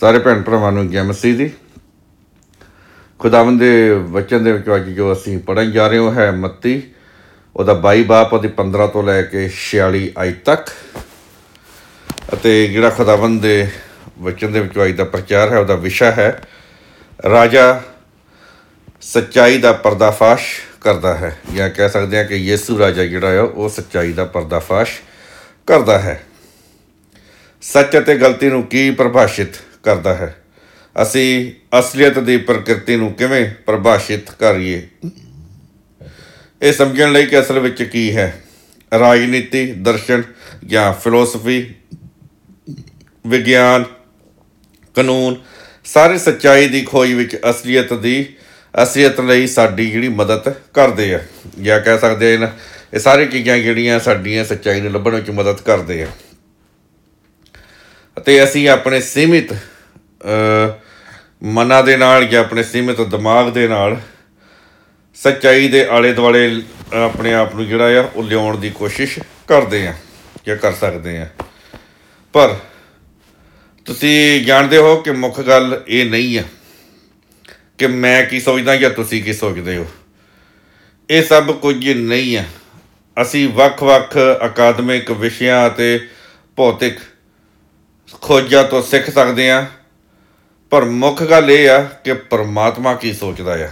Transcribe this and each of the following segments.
ਸਾਰੇ ਭੈਣ ਭਰਾਵਾਂ ਨੂੰ ਜੈ ਮਸੀਹ ਦੀ। ਖੁਦਾਵੰਦ ਦੇ ਵਚਨ ਦੇ ਵਿੱਚ ਅੱਜ ਜੋ ਅਸੀਂ ਪੜ੍ਹਨ ਜਾ ਰਹੇ ਹੋ ਹੈ ਮੱਤੀ ਉਹਦਾ 22 ਬਾਬ ਉਹਦੀ 15 ਤੋਂ ਲੈ ਕੇ 46 ਅੱਜ ਤੱਕ। ਅਤੇ ਜਿਹੜਾ ਖੁਦਾਵੰਦ ਦੇ ਵਚਨ ਦੇ ਵਿੱਚ ਅੱਜ ਦਾ ਪ੍ਰਚਾਰ ਹੈ ਉਹਦਾ ਵਿਸ਼ਾ ਹੈ ਰਾਜਾ ਸੱਚਾਈ ਦਾ ਪਰਦਾਫਾਸ਼ ਕਰਦਾ ਹੈ, ਜਾਂ ਕਹਿ ਸਕਦੇ ਹਾਂ ਕਿ ਯਿਸੂ ਰਾਜਾ ਜਿਹੜਾ ਆ ਉਹ ਸੱਚਾਈ ਦਾ ਪਰਦਾਫਾਸ਼ ਕਰਦਾ ਹੈ। ਸੱਚ ਅਤੇ ਗਲਤੀ ਨੂੰ ਕੀ ਪਰਿਭਾਸ਼ਿਤ ਕਰਦਾ ਹੈ, ਅਸੀਂ ਅਸਲੀਅਤ ਦੀ ਪ੍ਰਕਿਰਤੀ ਨੂੰ ਕਿਵੇਂ ਪਰਿਭਾਸ਼ਿਤ ਕਰੀਏ, ਇਹ ਸਮਝਣ ਲਈ ਕਿ ਅਸਲ ਵਿੱਚ ਕੀ ਹੈ। ਰਾਜਨੀਤੀ, ਦਰਸ਼ਨ ਜਾਂ ਫਿਲੋਸਫੀ, ਵਿਗਿਆਨ, ਕਾਨੂੰਨ ਸਾਰੇ ਸੱਚਾਈ ਦੀ ਖੋਜ ਵਿੱਚ ਅਸਲੀਅਤ ਲਈ ਸਾਡੀ ਜਿਹੜੀ ਮਦਦ ਕਰਦੇ ਆ, ਜਾਂ ਕਹਿ ਸਕਦੇ ਹਨ ਇਹ ਸਾਰੀ ਚੀਜ਼ਾਂ ਜਿਹੜੀਆਂ ਸਾਡੀਆਂ ਸੱਚਾਈ ਨੂੰ ਲੱਭਣ ਵਿੱਚ ਮਦਦ ਕਰਦੇ ਆ। ਅਤੇ ਅਸੀਂ ਆਪਣੇ ਸੀਮਿਤ ਮਨਾਂ ਦੇ ਨਾਲ ਜਾਂ ਆਪਣੇ ਸੀਮਿਤ ਦਿਮਾਗ ਦੇ ਨਾਲ ਸੱਚਾਈ ਦੇ ਆਲੇ ਦੁਆਲੇ ਆਪਣੇ ਆਪ ਨੂੰ ਜਿਹੜਾ ਆ ਉਹ ਲਿਆਉਣ ਦੀ ਕੋਸ਼ਿਸ਼ ਕਰਦੇ ਹਾਂ ਜਾਂ ਕਰ ਸਕਦੇ ਹਾਂ। ਪਰ ਤੁਸੀਂ ਜਾਣਦੇ ਹੋ ਕਿ ਮੁੱਖ ਗੱਲ ਇਹ ਨਹੀਂ ਆ ਕਿ ਮੈਂ ਕੀ ਸੋਚਦਾ ਜਾਂ ਤੁਸੀਂ ਕੀ ਸੋਚਦੇ ਹੋ। ਇਹ ਸਭ ਕੁਝ ਨਹੀਂ ਆ। ਅਸੀਂ ਵੱਖ-ਵੱਖ ਅਕਾਦਮਿਕ ਵਿਸ਼ਿਆਂ ਅਤੇ ਭੌਤਿਕ ਖੋਜਾਂ ਤੋਂ ਸਿੱਖ ਸਕਦੇ ਹਾਂ, ਪਰ ਮੁੱਖ ਗੱਲ ਇਹ ਆ ਕਿ ਪਰਮਾਤਮਾ ਕੀ ਸੋਚਦਾ ਆ।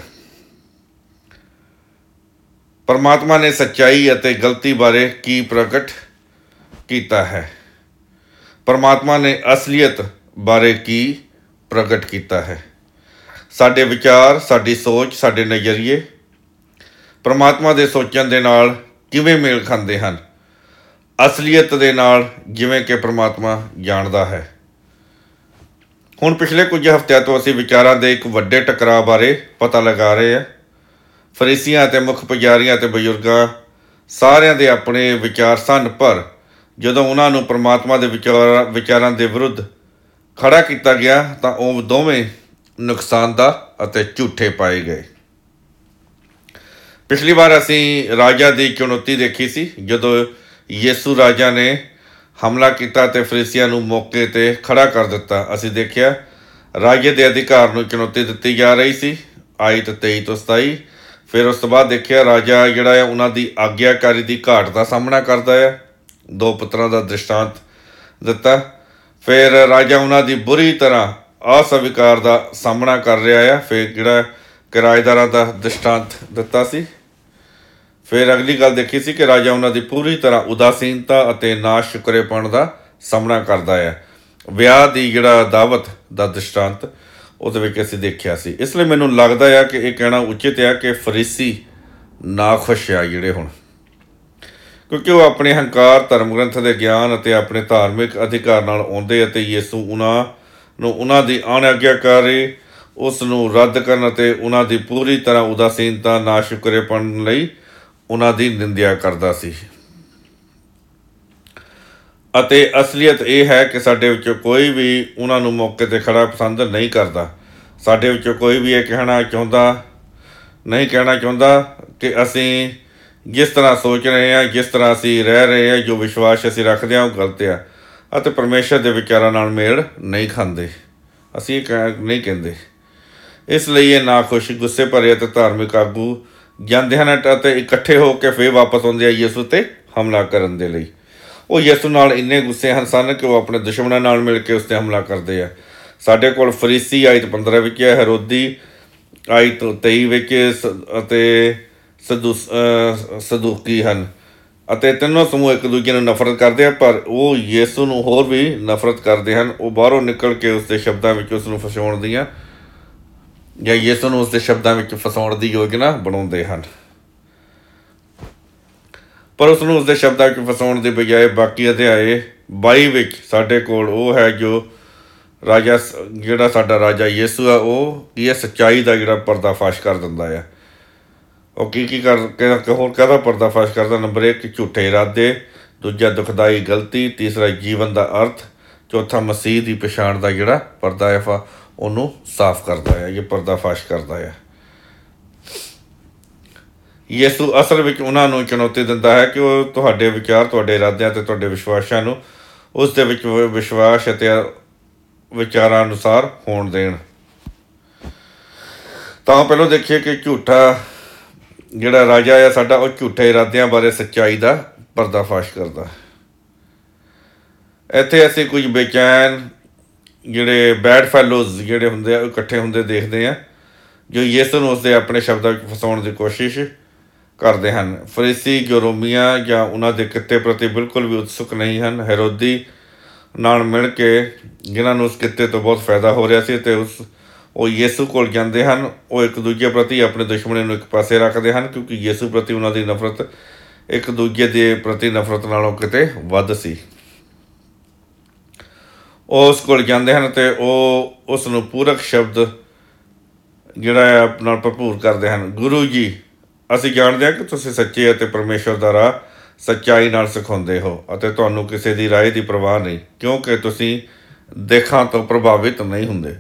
ਪਰਮਾਤਮਾ ਨੇ ਸੱਚਾਈ ਅਤੇ ਗਲਤੀ ਬਾਰੇ ਕੀ ਪ੍ਰਗਟ ਕੀਤਾ ਹੈ, ਪਰਮਾਤਮਾ ਨੇ ਅਸਲੀਅਤ ਬਾਰੇ ਕੀ ਪ੍ਰਗਟ ਕੀਤਾ ਹੈ। ਸਾਡੇ ਵਿਚਾਰ, ਸਾਡੀ ਸੋਚ, ਸਾਡੇ ਨਜ਼ਰੀਏ ਪਰਮਾਤਮਾ ਦੇ ਸੋਚਣ ਦੇ ਨਾਲ ਕਿਵੇਂ ਮੇਲ ਖਾਂਦੇ ਹਨ, ਅਸਲੀਅਤ ਦੇ ਨਾਲ ਜਿਵੇਂ ਕਿ ਪਰਮਾਤਮਾ ਜਾਣਦਾ ਹੈ। ਹੁਣ ਪਿਛਲੇ ਕੁਝ ਹਫ਼ਤਿਆਂ ਤੋਂ ਅਸੀਂ ਵਿਚਾਰਾਂ ਦੇ ਇੱਕ ਵੱਡੇ ਟਕਰਾਅ ਬਾਰੇ ਪਤਾ ਲਗਾ ਰਹੇ ਹਾਂ। ਫਰੀਸੀਆਂ ਅਤੇ ਮੁੱਖ ਪੁਜਾਰੀਆਂ ਅਤੇ ਬਜ਼ੁਰਗਾਂ ਸਾਰਿਆਂ ਦੇ ਆਪਣੇ ਵਿਚਾਰ ਸਨ, ਪਰ ਜਦੋਂ ਉਹਨਾਂ ਨੂੰ ਪਰਮਾਤਮਾ ਦੇ ਵਿਚਾਰਾਂ ਦੇ ਵਿਰੁੱਧ ਖੜਾ ਕੀਤਾ ਗਿਆ ਤਾਂ ਉਹ ਦੋਵੇਂ ਨੁਕਸਾਨਦਾਇਕ ਅਤੇ ਝੂਠੇ ਪਾਏ ਗਏ। ਪਿਛਲੀ ਵਾਰ ਅਸੀਂ ਰਾਜਾ ਦੀ ਚੁਣੌਤੀ ਦੇਖੀ ਸੀ, ਜਦੋਂ ਯਿਸੂ ਰਾਜਾ ਨੇ ਹਮਲਾ ਕੀਤਾ ਅਤੇ ਫਰੀਸੀਆਂ ਨੂੰ ਮੌਕੇ 'ਤੇ ਖੜਾ ਕਰ ਦਿੱਤਾ। ਅਸੀਂ ਦੇਖਿਆ ਰਾਜੇ ਦੇ ਅਧਿਕਾਰ ਨੂੰ ਚੁਣੌਤੀ ਦਿੱਤੀ ਜਾ ਰਹੀ ਸੀ, ਆਇਤ 23 ਤੋਂ 27। ਫਿਰ ਉਸ ਤੋਂ ਬਾਅਦ ਦੇਖਿਆ ਰਾਜਾ ਜਿਹੜਾ ਆ ਉਹਨਾਂ ਦੀ ਆਗਿਆਕਾਰੀ ਦੀ ਘਾਟ ਦਾ ਸਾਹਮਣਾ ਕਰਦਾ ਆ, 2 ਪੁੱਤਰਾਂ ਦਾ ਦ੍ਰਿਸ਼ਟਾਂਤ ਦਿੱਤਾ। ਫਿਰ ਰਾਜਾ ਉਹਨਾਂ ਦੀ ਬੁਰੀ ਤਰ੍ਹਾਂ ਅਸਵੀਕਾਰ ਦਾ ਸਾਹਮਣਾ ਕਰ ਰਿਹਾ ਆ, ਫਿਰ ਜਿਹੜਾ ਕਿਰਾਏਦਾਰਾਂ ਦਾ ਦ੍ਰਿਸ਼ਟਾਂਤ ਦਿੱਤਾ ਸੀ। ਫਿਰ ਅਗਲੀ ਗੱਲ ਦੇਖੀ ਸੀ ਕਿ ਰਾਜਾ ਉਹਨਾਂ ਦੀ ਪੂਰੀ ਤਰ੍ਹਾਂ ਉਦਾਸੀਨਤਾ ਅਤੇ ਨਾ ਸ਼ੁਕਰੇਪਣ ਦਾ ਸਾਹਮਣਾ ਕਰਦਾ ਹੈ। ਵਿਆਹ ਦੀ ਜਿਹੜਾ ਦਾਵਤ ਦਾ ਦ੍ਰਿਸ਼ਟਾਂਤ ਉਹਦੇ ਵਿੱਚ ਅਸੀਂ ਦੇਖਿਆ ਸੀ। ਇਸ ਲਈ ਮੈਨੂੰ ਲੱਗਦਾ ਆ ਕਿ ਇਹ ਕਹਿਣਾ ਉਚਿਤ ਆ ਕਿ ਫਰੀਸੀ ਨਾਖੁਸ਼ ਆ ਜਿਹੜੇ ਹੁਣ, ਕਿਉਂਕਿ ਉਹ ਆਪਣੇ ਹੰਕਾਰ, ਧਰਮ ਗ੍ਰੰਥ ਦੇ ਗਿਆਨ ਅਤੇ ਆਪਣੇ ਧਾਰਮਿਕ ਅਧਿਕਾਰ ਨਾਲ ਆਉਂਦੇ ਅਤੇ ਯਿਸੂ ਉਹਨਾਂ ਦੀ ਅਣਆਗਿਆਕਾਰੀ, ਉਸ ਨੂੰ ਰੱਦ ਕਰਨ ਅਤੇ ਉਹਨਾਂ ਦੀ ਪੂਰੀ ਤਰ੍ਹਾਂ ਉਦਾਸੀਨਤਾ, ਨਾ ਸ਼ੁਕਰੇਪਣ ਲਈ ਉਹਨਾਂ ਦੀ ਨਿੰਦਿਆ ਕਰਦਾ ਸੀ। ਅਤੇ ਅਸਲੀਅਤ ਇਹ ਹੈ ਕਿ ਸਾਡੇ ਵਿੱਚੋਂ ਕੋਈ ਵੀ ਉਹਨਾਂ ਨੂੰ ਮੌਕੇ 'ਤੇ ਖੜਾ ਪਸੰਦ ਨਹੀਂ ਕਰਦਾ। ਸਾਡੇ ਵਿੱਚੋਂ ਕੋਈ ਵੀ ਇਹ ਕਹਿਣਾ ਚਾਹੁੰਦਾ ਕਿ ਅਸੀਂ ਜਿਸ ਤਰ੍ਹਾਂ ਸੋਚ ਰਹੇ ਹਾਂ, ਜਿਸ ਤਰ੍ਹਾਂ ਅਸੀਂ ਰਹਿ ਰਹੇ ਹਾਂ, ਜੋ ਵਿਸ਼ਵਾਸ ਅਸੀਂ ਰੱਖਦੇ ਹਾਂ ਉਹ ਗਲਤ ਆ ਅਤੇ ਪਰਮੇਸ਼ਰ ਦੇ ਵਿਚਾਰਾਂ ਨਾਲ ਮੇਲ ਨਹੀਂ ਖਾਂਦੇ। ਅਸੀਂ ਇਹ ਨਹੀਂ ਕਹਿੰਦੇ। ਇਸ ਲਈ ਇਹ ਨਾਖੁਸ਼, ਗੁੱਸੇ ਭਰੇ ਅਤੇ ਧਾਰਮਿਕ ਆਗੂ ਜਾਂਦੇ ਹਨ ਅਤੇ ਇਕੱਠੇ ਹੋ ਕੇ ਫਿਰ ਵਾਪਸ ਆਉਂਦੇ ਆ ਯਿਸੂ 'ਤੇ ਹਮਲਾ ਕਰਨ ਦੇ ਲਈ। ਉਹ ਯਿਸੂ ਨਾਲ ਇੰਨੇ ਗੁੱਸੇ ਸਨ ਕਿ ਉਹ ਆਪਣੇ ਦੁਸ਼ਮਣਾਂ ਨਾਲ ਮਿਲ ਕੇ ਉਸ 'ਤੇ ਹਮਲਾ ਕਰਦੇ ਆ। ਸਾਡੇ ਕੋਲ ਫਰੀਸੀ ਆਇਤ 15 ਵਿੱਚ ਹੈ, ਹੈਰੋਦੀ ਆਇਤ 23 ਵਿੱਚ ਅਤੇ ਸਦੂਕੀ ਹਨ, ਅਤੇ ਤਿੰਨੋਂ ਸਮੂਹ ਇੱਕ ਦੂਜੇ ਨੂੰ ਨਫ਼ਰਤ ਕਰਦੇ ਆ, ਪਰ ਉਹ ਯਿਸੂ ਨੂੰ ਹੋਰ ਵੀ ਨਫ਼ਰਤ ਕਰਦੇ ਹਨ। ਉਹ ਬਾਹਰੋਂ ਨਿਕਲ ਕੇ ਉਸ ਦੇ ਸ਼ਬਦਾਂ ਵਿੱਚ ਉਸ ਨੂੰ ਫਸਾਉਣ ਦੀਆਂ ਜਾਂ ਯਿਸੂ ਨੂੰ ਉਸ ਦੇ ਸ਼ਬਦਾਂ ਵਿੱਚ ਫਸਾਉਣ ਦੀ ਯੋਜਨਾ ਬਣਾਉਂਦੇ ਹਨ, ਪਰ ਉਸ ਨੂੰ ਉਸ ਦੇ ਸ਼ਬਦਾਂ ਵਿੱਚ ਫਸਾਉਣ ਦੀ ਬਜਾਏ ਬਾਕੀ ਅਧਿਆਏ 22 ਵਿੱਚ ਸਾਡੇ ਕੋਲ ਉਹ ਹੈ ਜੋ ਰਾਜਾ, ਜਿਹੜਾ ਸਾਡਾ ਰਾਜਾ ਯਿਸੂ ਆ, ਉਹ ਕੀ ਹੈ, ਸੱਚਾਈ ਦਾ ਜਿਹੜਾ ਪਰਦਾਫਾਸ਼ ਕਰ ਦਿੰਦਾ ਆ। ਉਹ ਕੀ ਹੋਰ ਕਾਹਦਾ ਪਰਦਾਫਾਸ਼ ਕਰਦਾ? ਨੰਬਰ 1 ਝੂਠੇ ਇਰਾਦੇ, ਦੂਜਾ ਦੁਖਦਾਈ ਗਲਤੀ, ਤੀਸਰਾ ਜੀਵਨ ਦਾ ਅਰਥ, ਚੌਥਾ ਮਸੀਹ ਦੀ ਪਛਾਣ ਦਾ ਜਿਹੜਾ ਪਰਦਾ ਉਹਨੂੰ ਸਾਫ਼ ਕਰਦਾ ਹੈ, ਇਹ ਪਰਦਾਫਾਸ਼ ਕਰਦਾ ਹੈ। ਯਿਸੂ ਅਸਲ ਵਿੱਚ ਉਹਨਾਂ ਨੂੰ ਚੁਣੌਤੀ ਦਿੰਦਾ ਹੈ ਕਿ ਉਹ ਤੁਹਾਡੇ ਵਿਚਾਰ, ਤੁਹਾਡੇ ਇਰਾਦਿਆਂ ਅਤੇ ਤੁਹਾਡੇ ਵਿਸ਼ਵਾਸਾਂ ਨੂੰ ਉਸ ਦੇ ਵਿੱਚ ਵਿਸ਼ਵਾਸ ਅਤੇ ਵਿਚਾਰਾਂ ਅਨੁਸਾਰ ਹੋਣ ਦੇਣ। ਤਾਂ ਪਹਿਲਾਂ ਦੇਖੀਏ ਕਿ ਝੂਠਾ ਜਿਹੜਾ ਰਾਜਾ ਆ ਸਾਡਾ, ਉਹ ਝੂਠੇ ਇਰਾਦਿਆਂ ਬਾਰੇ ਸੱਚਾਈ ਦਾ ਪਰਦਾਫਾਸ਼ ਕਰਦਾ। ਇੱਥੇ ਅਸੀਂ ਕੁਝ ਬੇਚੈਨ ਜਿਹੜੇ ਬੈਡ ਫੈਲੋਜ਼ ਜਿਹੜੇ ਹੁੰਦੇ ਆ, ਉਹ ਇਕੱਠੇ ਹੁੰਦੇ ਦੇਖਦੇ ਆ, ਜੋ ਯਿਸੂ ਨੂੰ ਉਸਦੇ ਆਪਣੇ ਸ਼ਬਦਾਂ ਵਿੱਚ ਫਸਾਉਣ ਦੀ ਕੋਸ਼ਿਸ਼ ਕਰਦੇ ਹਨ। ਫਰੀਸੀ ਜੋ ਰੋਮੀਆਂ ਜਾਂ ਉਹਨਾਂ ਦੇ ਕਿੱਤੇ ਪ੍ਰਤੀ ਬਿਲਕੁਲ ਵੀ ਉਤਸੁਕ ਨਹੀਂ ਹਨ, ਹੈਰੋਦੀ ਨਾਲ ਮਿਲ ਕੇ ਜਿਨ੍ਹਾਂ ਨੂੰ ਉਸ ਕਿੱਤੇ ਤੋਂ ਬਹੁਤ ਫਾਇਦਾ ਹੋ ਰਿਹਾ ਸੀ, ਅਤੇ ਉਹ ਯਿਸੂ ਕੋਲ ਜਾਂਦੇ ਹਨ। ਉਹ ਇੱਕ ਦੂਜੇ ਪ੍ਰਤੀ ਆਪਣੇ ਦੁਸ਼ਮਣੀ ਨੂੰ ਇੱਕ ਪਾਸੇ ਰੱਖਦੇ ਹਨ, ਕਿਉਂਕਿ ਯਿਸੂ ਪ੍ਰਤੀ ਉਹਨਾਂ ਦੀ ਨਫ਼ਰਤ ਇੱਕ ਦੂਜੇ ਦੇ ਪ੍ਰਤੀ ਨਫ਼ਰਤ ਨਾਲੋਂ ਕਿਤੇ ਵੱਧ ਸੀ। ਉਹ ਉਸ ਕੋਲ ਜਾਂਦੇ ਹਨ ਅਤੇ ਉਹ ਉਸ ਨੂੰ ਪੂਰਕ ਸ਼ਬਦ ਜਿਹੜਾ ਹੈ ਨਾਲ ਭਰਪੂਰ ਕਰਦੇ ਹਨ। ਗੁਰੂ ਜੀ, ਅਸੀਂ ਜਾਣਦੇ ਹਾਂ ਕਿ ਤੁਸੀਂ ਸੱਚੇ ਅਤੇ ਪਰਮੇਸ਼ਵਰ ਦਾ ਰਾਹ ਸੱਚਾਈ ਨਾਲ ਸਿਖਾਉਂਦੇ ਹੋ, ਅਤੇ ਤੁਹਾਨੂੰ ਕਿਸੇ ਦੀ ਰਾਏ ਦੀ ਪਰਵਾਹ ਨਹੀਂ, ਕਿਉਂਕਿ ਤੁਸੀਂ ਦੇਖਾਂ ਤੋਂ ਪ੍ਰਭਾਵਿਤ ਨਹੀਂ ਹੁੰਦੇ।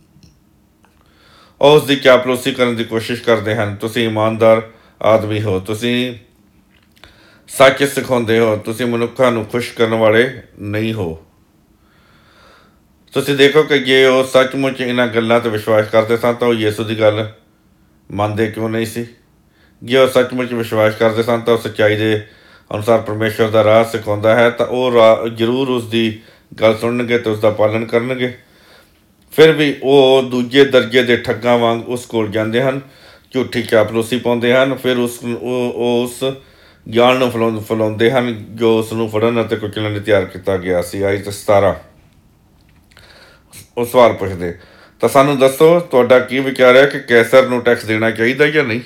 ਉਹ ਉਸ ਦੀ ਚਾਪਲੂਸੀ ਕਰਨ ਦੀ ਕੋਸ਼ਿਸ਼ ਕਰਦੇ ਹਨ। ਤੁਸੀਂ ਇਮਾਨਦਾਰ ਆਦਮੀ ਹੋ, ਤੁਸੀਂ ਸੱਚ ਸਿਖਾਉਂਦੇ ਹੋ, ਤੁਸੀਂ ਮਨੁੱਖਾਂ ਨੂੰ ਖੁਸ਼ ਕਰਨ ਵਾਲੇ ਨਹੀਂ ਹੋ। ਤੁਸੀਂ ਦੇਖੋ ਕਿ ਜੇ ਉਹ ਸੱਚਮੁੱਚ ਇਹਨਾਂ ਗੱਲਾਂ 'ਤੇ ਵਿਸ਼ਵਾਸ ਕਰਦੇ ਸਨ ਤਾਂ ਉਹ ਯਿਸੂ ਦੀ ਗੱਲ ਮੰਨਦੇ ਕਿਉਂ ਨਹੀਂ ਸੀ। ਜੇ ਉਹ ਸੱਚਮੁੱਚ ਵਿਸ਼ਵਾਸ ਕਰਦੇ ਸਨ ਤਾਂ ਉਹ ਸੱਚਾਈ ਦੇ ਅਨੁਸਾਰ ਪਰਮੇਸ਼ਵਰ ਦਾ ਰਾਹ ਸਿਖਾਉਂਦਾ ਹੈ, ਤਾਂ ਉਹ ਰਾਹ ਜ਼ਰੂਰ ਉਸ ਦੀ ਗੱਲ ਸੁਣਨਗੇ ਅਤੇ ਉਸ ਦਾ ਪਾਲਣ ਕਰਨਗੇ। ਫਿਰ ਵੀ ਉਹ ਦੂਜੇ ਦਰਜੇ ਦੇ ਠੱਗਾਂ ਵਾਂਗ ਉਸ ਕੋਲ ਜਾਂਦੇ ਹਨ, ਝੂਠੀ ਚਾਪਲੂਸੀ ਪਾਉਂਦੇ ਹਨ। ਫਿਰ ਉਸ ਜਾਲ ਨੂੰ ਫੈਲਾਉਂਦੇ ਹਨ ਜੋ ਉਸ ਨੂੰ ਫੜਨ ਅਤੇ ਕੁਚਲਣ ਲਈ ਤਿਆਰ ਕੀਤਾ ਗਿਆ ਸੀ। ਆਇਤ 17 ਉਹ ਸਵਾਲ ਪੁੱਛਦੇ, ਤਾਂ ਸਾਨੂੰ ਦੱਸੋ ਤੁਹਾਡਾ ਕੀ ਵਿਚਾਰ ਹੈ ਕਿ ਕੈਸਰ ਨੂੰ ਟੈਕਸ ਦੇਣਾ ਚਾਹੀਦਾ ਜਾਂ ਨਹੀਂ।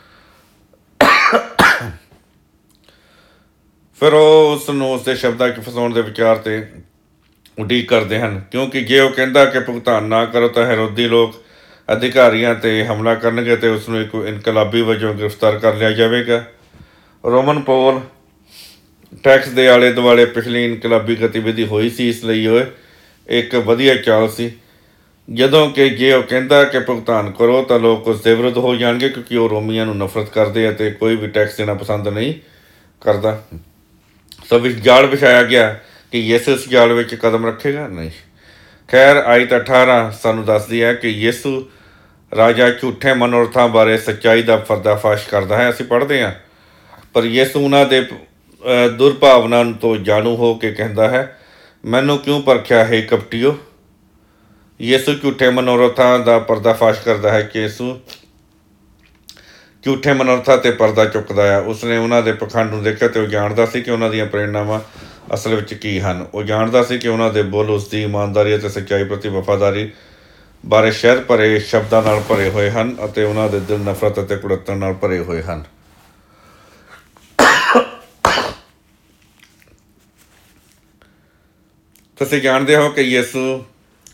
ਫਿਰ ਉਹ ਉਸ ਨੂੰ ਉਸਦੇ ਸ਼ਬਦਾਂ 'ਚ ਫਸਾਉਣ ਦੇ ਵਿਚਾਰ 'ਤੇ ਉਡੀਕ ਕਰਦੇ ਹਨ, ਕਿਉਂਕਿ ਜੇ ਉਹ ਕਹਿੰਦਾ ਕਿ ਭੁਗਤਾਨ ਨਾ ਕਰੋ ਤਾਂ ਹੈਰੋਦੀ ਲੋਕ ਅਧਿਕਾਰੀਆਂ 'ਤੇ ਹਮਲਾ ਕਰਨਗੇ ਅਤੇ ਉਸ ਨੂੰ ਇੱਕ ਇਨਕਲਾਬੀ ਵਜੋਂ ਗ੍ਰਿਫਤਾਰ ਕਰ ਲਿਆ ਜਾਵੇਗਾ। ਰੋਮਨ ਪੋਲ ਟੈਕਸ ਦੇ ਆਲੇ ਦੁਆਲੇ ਪਿਛਲੀ ਇਨਕਲਾਬੀ ਗਤੀਵਿਧੀ ਹੋਈ ਸੀ, ਇਸ ਲਈ ਉਹ ਇੱਕ ਵਧੀਆ ਚਾਲ ਸੀ। ਜਦੋਂ ਕਿ ਜੇ ਉਹ ਕਹਿੰਦਾ ਕਿ ਭੁਗਤਾਨ ਕਰੋ ਤਾਂ ਲੋਕ ਉਸ ਦੇ ਵਿਰੁੱਧ ਹੋ ਜਾਣਗੇ, ਕਿਉਂਕਿ ਉਹ ਰੋਮੀਆਂ ਨੂੰ ਨਫ਼ਰਤ ਕਰਦੇ ਅਤੇ ਕੋਈ ਵੀ ਟੈਕਸ ਦੇਣਾ ਪਸੰਦ ਨਹੀਂ ਕਰਦਾ। ਸੋ ਜਾਲ ਵਿਛਾਇਆ ਗਿਆ ਕਿ ਯਿਸੂ ਇਸ ਜਾਲ ਵਿੱਚ ਕਦਮ ਰੱਖੇਗਾ ਨਹੀਂ। ਖੈਰ, ਆਇਤ 18 ਸਾਨੂੰ ਦੱਸਦੀ ਹੈ ਕਿ ਯਿਸੂ ਰਾਜਾ ਝੂਠੇ ਮਨੋਰਥਾਂ ਬਾਰੇ ਸੱਚਾਈ ਦਾ ਪਰਦਾਫਾਸ਼ ਕਰਦਾ ਹੈ। ਅਸੀਂ ਪੜ੍ਹਦੇ ਹਾਂ, ਪਰ ਯਿਸੂ ਉਹਨਾਂ ਦੇ ਦੁਰਭਾਵਨਾ ਤੋਂ ਜਾਣੂ ਹੋ ਕੇ ਕਹਿੰਦਾ ਹੈ, ਮੈਨੂੰ ਕਿਉਂ ਪਰਖਿਆ ਹੈ ਕਪਟੀਓ। ਯਿਸੂ ਝੂਠੇ ਮਨੋਰਥਾਂ ਦਾ ਪਰਦਾਫਾਸ਼ ਕਰਦਾ ਹੈ ਕਿ ਯਿਸੂ ਝੂਠੇ ਮਨੋਰਥਾਂ 'ਤੇ ਪਰਦਾ ਚੁੱਕਦਾ ਆ। ਉਸਨੇ ਉਹਨਾਂ ਦੇ ਪਖੰਡ ਨੂੰ ਦੇਖਿਆ ਅਤੇ ਉਹ ਜਾਣਦਾ ਸੀ ਕਿ ਉਹਨਾਂ ਦੀਆਂ ਪ੍ਰੇਰਨਾਵਾਂ ਅਸਲ ਵਿੱਚ ਕੀ ਹਨ। ਉਹ ਜਾਣਦਾ ਸੀ ਕਿ ਉਹਨਾਂ ਦੇ ਬੋਲ ਉਸ ਦੀ ਇਮਾਨਦਾਰੀ ਅਤੇ ਸੱਚਾਈ ਪ੍ਰਤੀ ਵਫਾਦਾਰੀ ਬਾਰੇ ਸ਼ਹਿਦ ਭਰੇ ਸ਼ਬਦਾਂ ਨਾਲ ਭਰੇ ਹੋਏ ਹਨ, ਅਤੇ ਉਹਨਾਂ ਦੇ ਦਿਲ ਨਫ਼ਰਤ ਅਤੇ ਕੁੜੱਤਣ ਨਾਲ ਭਰੇ ਹੋਏ ਹਨ। ਤੁਸੀਂ ਜਾਣਦੇ ਹੋ ਕਿ ਯਿਸੂ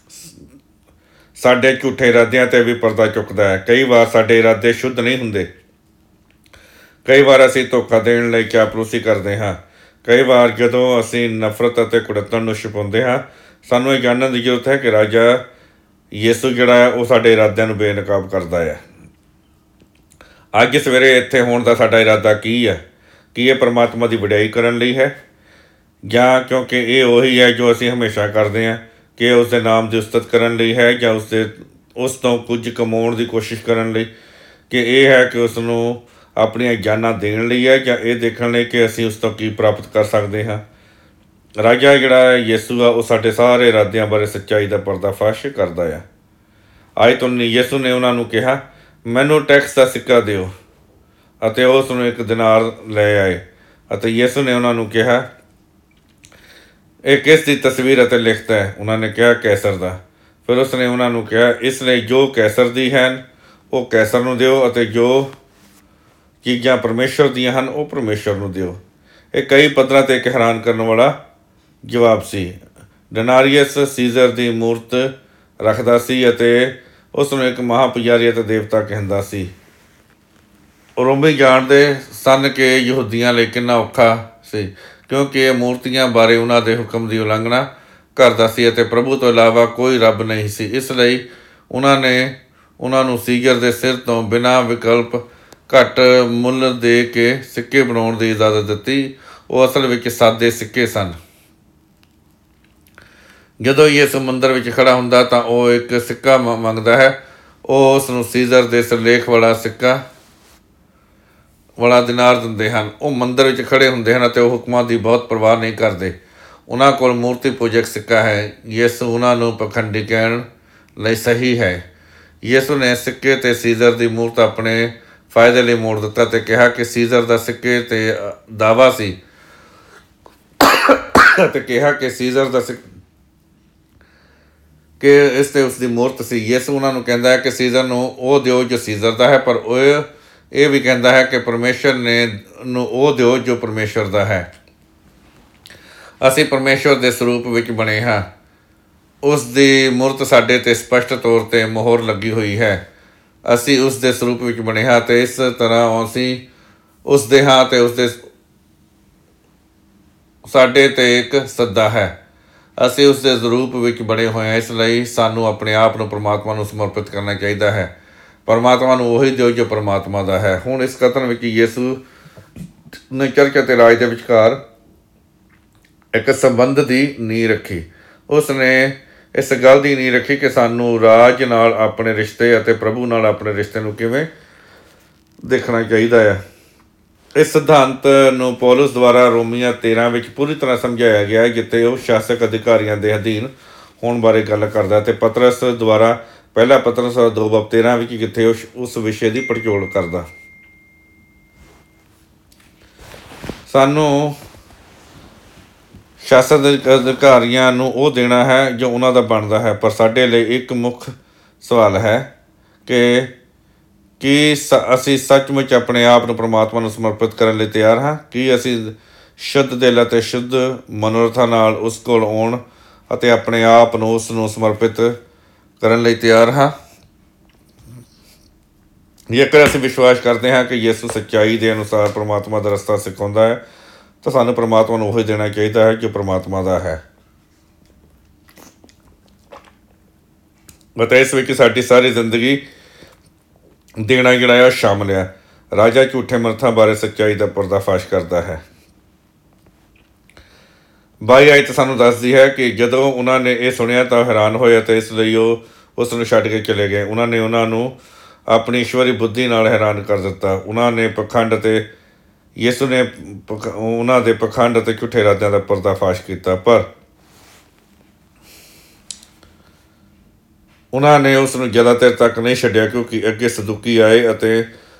ਸਾਡੇ ਝੂਠੇ ਇਰਾਦਿਆਂ 'ਤੇ ਵੀ ਪਰਦਾ ਚੁੱਕਦਾ ਹੈ। ਕਈ ਵਾਰ ਸਾਡੇ ਇਰਾਦੇ ਸ਼ੁੱਧ ਨਹੀਂ ਹੁੰਦੇ। ਕਈ ਵਾਰ ਅਸੀਂ ਧੋਖਾ ਦੇਣ ਲਈ ਚਾਪਲੂਸੀ ਕਰਦੇ ਹਾਂ। ਕਈ ਵਾਰ ਜਦੋਂ ਅਸੀਂ ਨਫ਼ਰਤ ਅਤੇ ਕੁੜੱਤਣ ਨੂੰ ਛੁਪਾਉਂਦੇ ਹਾਂ, ਸਾਨੂੰ ਇਹ ਜਾਣਨ ਦੀ ਜ਼ਰੂਰਤ ਹੈ ਕਿ ਰਾਜਾ ਯਿਸੂ ਜਿਹੜਾ ਹੈ ਉਹ ਸਾਡੇ ਇਰਾਦਿਆਂ ਨੂੰ ਬੇਨਕਾਬ ਕਰਦਾ ਹੈ। ਅੱਜ ਸਵੇਰੇ ਇੱਥੇ ਹੋਣ ਦਾ ਸਾਡਾ ਇਰਾਦਾ ਕੀ ਹੈ? ਕੀ ਇਹ ਪਰਮਾਤਮਾ ਦੀ ਵਡਿਆਈ ਕਰਨ ਲਈ ਹੈ, ਜਾਂ ਕਿਉਂਕਿ ਇਹ ਉਹੀ ਹੈ ਜੋ ਅਸੀਂ ਹਮੇਸ਼ਾ ਕਰਦੇ ਹਾਂ, ਕਿ ਉਸ ਦੇ ਨਾਮ ਦੀ ਉਸਤਤ ਕਰਨ ਲਈ ਹੈ, ਜਾਂ ਉਸ ਤੋਂ ਕੁਝ ਕਮਾਉਣ ਦੀ ਕੋਸ਼ਿਸ਼ ਕਰਨ ਲਈ, ਕਿ ਇਹ ਹੈ ਕਿ ਉਸ ਨੂੰ ਆਪਣੀਆਂ ਜਾਨਾਂ ਦੇਣ ਲਈ ਹੈ, ਜਾਂ ਇਹ ਦੇਖਣ ਲਈ ਕਿ ਅਸੀਂ ਉਸ ਤੋਂ ਕੀ ਪ੍ਰਾਪਤ ਕਰ ਸਕਦੇ ਹਾਂ। ਰਾਜਾ ਜਿਹੜਾ ਯਿਸੂ ਆ ਉਹ ਸਾਡੇ ਸਾਰੇ ਇਰਾਦਿਆਂ ਬਾਰੇ ਸੱਚਾਈ ਦਾ ਪਰਦਾਫਾਸ਼ ਕਰਦਾ ਆ। ਆਇਤ 19 ਯਿਸੂ ਨੇ ਉਹਨਾਂ ਨੂੰ ਕਿਹਾ, ਮੈਨੂੰ ਟੈਕਸ ਦਾ ਸਿੱਕਾ ਦਿਓ, ਅਤੇ ਉਹ ਉਸ ਨੂੰ ਇੱਕ ਦਿਨਾਰ ਲੈ ਆਏ। ਅਤੇ ਯਿਸੂ ਨੇ ਉਹਨਾਂ ਨੂੰ ਕਿਹਾ, ਇਹ ਕਿਸ ਦੀ ਤਸਵੀਰ ਅਤੇ ਲਿਖਤ ਹੈ? ਉਹਨਾਂ ਨੇ ਕਿਹਾ, ਕੈਸਰ ਦਾ। ਫਿਰ ਉਸਨੇ ਉਹਨਾਂ ਨੂੰ ਕਿਹਾ, ਇਸ ਲਈ ਜੋ ਕੈਸਰ ਦੀ ਹਨ ਉਹ ਕੈਸਰ ਨੂੰ ਦਿਓ, ਅਤੇ ਜੋ ਚੀਜ਼ਾਂ ਪਰਮੇਸ਼ਵਰ ਦੀਆਂ ਹਨ ਉਹ ਪਰਮੇਸ਼ਵਰ ਨੂੰ ਦਿਓ। ਇਹ ਕਈ ਪੱਧਰਾਂ 'ਤੇ ਇੱਕ ਹੈਰਾਨ ਕਰਨ ਵਾਲਾ ਜਵਾਬ ਸੀ। ਡਨਾਰੀਅਸ ਸੀਜ਼ਰ ਦੀ ਮੂਰਤ ਰੱਖਦਾ ਸੀ ਅਤੇ ਉਸ ਨੂੰ ਇੱਕ ਮਹਾਂਪੁਜਾਰੀ ਅਤੇ ਦੇਵਤਾ ਕਹਿੰਦਾ ਸੀ। ਰੋਮੀ ਜਾਣਦੇ ਸਨ ਕਿ ਯਹੂਦੀਆਂ ਲਈ ਕਿੰਨਾ ਔਖਾ ਸੀ, ਕਿਉਂਕਿ ਇਹ ਮੂਰਤੀਆਂ ਬਾਰੇ ਉਹਨਾਂ ਦੇ ਹੁਕਮ ਦੀ ਉਲੰਘਣਾ ਕਰਦਾ ਸੀ ਅਤੇ ਪ੍ਰਭੂ ਤੋਂ ਇਲਾਵਾ ਕੋਈ ਰੱਬ ਨਹੀਂ ਸੀ। ਇਸ ਲਈ ਉਹਨਾਂ ਨੇ ਉਹਨਾਂ ਨੂੰ ਸੀਜ਼ਰ ਦੇ ਸਿਰ ਤੋਂ ਬਿਨਾਂ ਵਿਕਲਪ ਘੱਟ ਮੁੱਲ ਦੇ ਕੇ ਸਿੱਕੇ ਬਣਾਉਣ ਦੀ ਇਜਾਜ਼ਤ ਦਿੱਤੀ। ਉਹ ਅਸਲ ਵਿੱਚ ਸਾਦੇ ਸਿੱਕੇ ਸਨ। ਜਦੋਂ ਯਿਸੂ ਮੰਦਰ ਵਿੱਚ ਖੜਾ ਹੁੰਦਾ ਤਾਂ ਉਹ ਇੱਕ ਸਿੱਕਾ ਮੰਗਦਾ ਹੈ। ਉਹ ਉਸ ਨੂੰ ਸੀਜ਼ਰ ਦੇ ਸਿਰਲੇਖ ਵਾਲਾ ਸਿੱਕਾ ਵਾਲਾ ਦਿਨਾਰ ਦਿੰਦੇ ਹਨ। ਉਹ ਮੰਦਰ ਵਿੱਚ ਖੜੇ ਹੁੰਦੇ ਹਨ ਅਤੇ ਉਹ ਹੁਕਮਾਂ ਦੀ ਬਹੁਤ ਪਰਵਾਹ ਨਹੀਂ ਕਰਦੇ। ਉਹਨਾਂ ਕੋਲ ਮੂਰਤੀ ਪੂਜਕ ਸਿੱਕਾ ਹੈ। ਯਿਸੂ ਉਹਨਾਂ ਨੂੰ ਪਖੰਡੀ ਕਹਿਣ ਲਈ ਸਹੀ ਹੈ। ਯਿਸੂ ਨੇ ਸਿੱਕੇ ਤੇ ਸੀਜ਼ਰ ਦੀ ਮੂਰਤ ਆਪਣੇ ਫਾਇਦੇ ਲਈ ਮੋੜ ਦਿੱਤਾ ਅਤੇ ਕਿਹਾ ਕਿ ਸੀਜ਼ਰ ਦਾ ਸਿੱਕੇ ਤੇ ਦਾਅਵਾ ਸੀ ਅਤੇ ਕਿਹਾ ਕਿ ਸੀਜ਼ਰ ਦਾ ਕਿ ਇਸ ਤੇ ਉਸਦੀ ਮੂਰਤ ਸੀ। ਯਿਸੂ ਉਹਨਾਂ ਨੂੰ ਕਹਿੰਦਾ ਹੈ ਕਿ ਸੀਜ਼ਰ ਨੂੰ ਉਹ ਦਿਓ ਜੋ ਸੀਜ਼ਰ ਦਾ ਹੈ, ਪਰ ਉਹ ਇਹ ਵੀ ਕਹਿੰਦਾ ਹੈ ਕਿ ਪਰਮੇਸ਼ਰ ਨੂੰ ਉਹ ਦਿਓ ਜੋ ਪਰਮੇਸ਼ਰ ਦਾ ਹੈ। ਅਸੀਂ ਪਰਮੇਸ਼ਰ ਦੇ ਸਰੂਪ ਵਿੱਚ ਬਣੇ ਹਾਂ। ਉਸ ਦੀ ਮੂਰਤ ਸਾਡੇ 'ਤੇ ਸਪਸ਼ਟ ਤੌਰ 'ਤੇ ਮੋਹਰ ਲੱਗੀ ਹੋਈ ਹੈ। ਅਸੀਂ ਉਸ ਦੇ ਸਰੂਪ ਵਿੱਚ ਬਣੇ ਹਾਂ ਅਤੇ ਇਸ ਤਰ੍ਹਾਂ ਅਸੀਂ ਉਸ ਦੇ ਹਾਂ ਅਤੇ ਉਸਦੇ ਸਾਡੇ 'ਤੇ ਇੱਕ ਸੱਦਾ ਹੈ। ਅਸੀਂ ਉਸ ਦੇ ਸਰੂਪ ਵਿੱਚ ਬਣੇ ਹੋਏ ਹਾਂ, ਇਸ ਲਈ ਸਾਨੂੰ ਆਪਣੇ ਆਪ ਨੂੰ ਪਰਮਾਤਮਾ ਨੂੰ ਸਮਰਪਿਤ ਕਰਨਾ ਚਾਹੀਦਾ ਹੈ। ਪਰਮਾਤਮਾ ਨੂੰ ਉਹੀ ਦਿਓ ਜੋ ਪਰਮਾਤਮਾ ਦਾ ਹੈ। ਹੁਣ ਇਸ ਕਥਨ ਵਿੱਚ ਯਿਸੂ ਨੇ ਚਰਚ ਅਤੇ ਰਾਜ ਦੇ ਵਿਚਕਾਰ ਇੱਕ ਸੰਬੰਧ ਦੀ ਨੀਂਹ ਰੱਖੀ। ਉਸ ਨੇ ਇਸ ਗੱਲ ਦੀ ਨੀਂਹ ਰੱਖੀ ਕਿ ਸਾਨੂੰ ਰਾਜ ਨਾਲ ਆਪਣੇ ਰਿਸ਼ਤੇ ਅਤੇ ਪ੍ਰਭੂ ਨਾਲ ਆਪਣੇ ਰਿਸ਼ਤੇ ਨੂੰ ਕਿਵੇਂ ਦੇਖਣਾ ਚਾਹੀਦਾ ਹੈ। ਇਸ ਸਿਧਾਂਤ ਨੂੰ ਪੌਲਸ ਦੁਆਰਾ ਰੋਮੀਆਂ 13 ਵਿੱਚ ਪੂਰੀ ਤਰ੍ਹਾਂ ਸਮਝਾਇਆ ਗਿਆ ਹੈ, ਜਿੱਥੇ ਉਹ ਸ਼ਾਸਕ ਅਧਿਕਾਰੀਆਂ ਦੇ ਅਧੀਨ ਹੋਣ ਬਾਰੇ ਗੱਲ ਕਰਦਾ, ਅਤੇ ਪਤਰਸ ਦੁਆਰਾ ਪਹਿਲਾ ਪਤਰਸ 2:13 ਵਿੱਚ ਜਿੱਥੇ ਉਹ ਉਸ ਵਿਸ਼ੇ ਦੀ ਪੜਚੋਲ ਕਰਦਾ। ਸਾਨੂੰ ਸ਼ਾਸਕ ਅਧਿਕਾਰੀਆਂ ਨੂੰ ਉਹ ਦੇਣਾ ਹੈ ਜੋ ਉਹਨਾਂ ਦਾ ਬਣਦਾ ਹੈ, ਪਰ ਸਾਡੇ ਲਈ ਇੱਕ ਮੁੱਖ ਸਵਾਲ ਹੈ ਕਿ ਕੀ ਅਸੀਂ ਸੱਚਮੁੱਚ ਆਪਣੇ ਆਪ ਨੂੰ ਪਰਮਾਤਮਾ ਨੂੰ ਸਮਰਪਿਤ ਕਰਨ ਲਈ ਤਿਆਰ ਹਾਂ? ਕੀ ਅਸੀਂ ਸ਼ੁੱਧ ਦਿਲ ਅਤੇ ਸ਼ੁੱਧ ਮਨੋਰਥਾਂ ਨਾਲ ਉਸ ਕੋਲ ਆਉਣ ਅਤੇ ਆਪਣੇ ਆਪ ਨੂੰ ਉਸ ਨੂੰ ਸਮਰਪਿਤ ਕਰਨ ਲਈ ਤਿਆਰ ਹਾਂ? ਜੇਕਰ ਅਸੀਂ ਵਿਸ਼ਵਾਸ ਕਰਦੇ ਹਾਂ ਕਿ ਯਿਸੂ ਸੱਚਾਈ ਦੇ ਅਨੁਸਾਰ ਪਰਮਾਤਮਾ ਦਾ ਰਸਤਾ ਸਿਖਾਉਂਦਾ ਹੈ, ਤਾਂ ਸਾਨੂੰ ਪਰਮਾਤਮਾ ਨੂੰ ਉਹੀ ਦੇਣਾ ਚਾਹੀਦਾ ਹੈ ਜੋ ਪਰਮਾਤਮਾ ਦਾ ਹੈ, ਅਤੇ ਇਸ ਵਿੱਚ ਸਾਡੀ ਸਾਰੀ ਜ਼ਿੰਦਗੀ ਦੇਣਾ ਜਿਹੜਾ ਉਹ ਸ਼ਾਮਲ ਹੈ। ਰਾਜਾ ਝੂਠੇ ਮਰਥਾਂ ਬਾਰੇ ਸੱਚਾਈ ਦਾ ਪਰਦਾਫਾਸ਼ ਕਰਦਾ ਹੈ। 22 ਆਇਤ ਸਾਨੂੰ ਦੱਸਦੀ ਹੈ ਕਿ ਜਦੋਂ ਉਹਨਾਂ ਨੇ ਇਹ ਸੁਣਿਆ ਤਾਂ ਹੈਰਾਨ ਹੋਏ ਅਤੇ ਇਸ ਲਈ ਉਹ ਉਸ ਨੂੰ ਛੱਡ ਕੇ ਚਲੇ ਗਏ। ਉਹਨਾਂ ਨੇ ਉਹਨਾਂ ਨੂੰ ਆਪਣੀ ਈਸ਼ਵਰੀ ਬੁੱਧੀ ਨਾਲ ਹੈਰਾਨ ਕਰ ਦਿੱਤਾ। ਉਹਨਾਂ ਨੇ ਪਖੰਡ ਅਤੇ ਯਿਸੂ ਨੇ ਉਹਨਾਂ ਦੇ ਪਖੰਡ ਅਤੇ ਝੂਠੇ ਇਰਾਦਿਆਂ ਦਾ ਪਰਦਾਫਾਸ਼ ਕੀਤਾ, ਪਰ ਉਹਨਾਂ ਨੇ ਉਸ ਨੂੰ ਜ਼ਿਆਦਾ ਦੇਰ ਤੱਕ ਨਹੀਂ ਛੱਡਿਆ, ਕਿਉਂਕਿ ਅੱਗੇ ਸਦੂਕੀ ਆਏ ਅਤੇ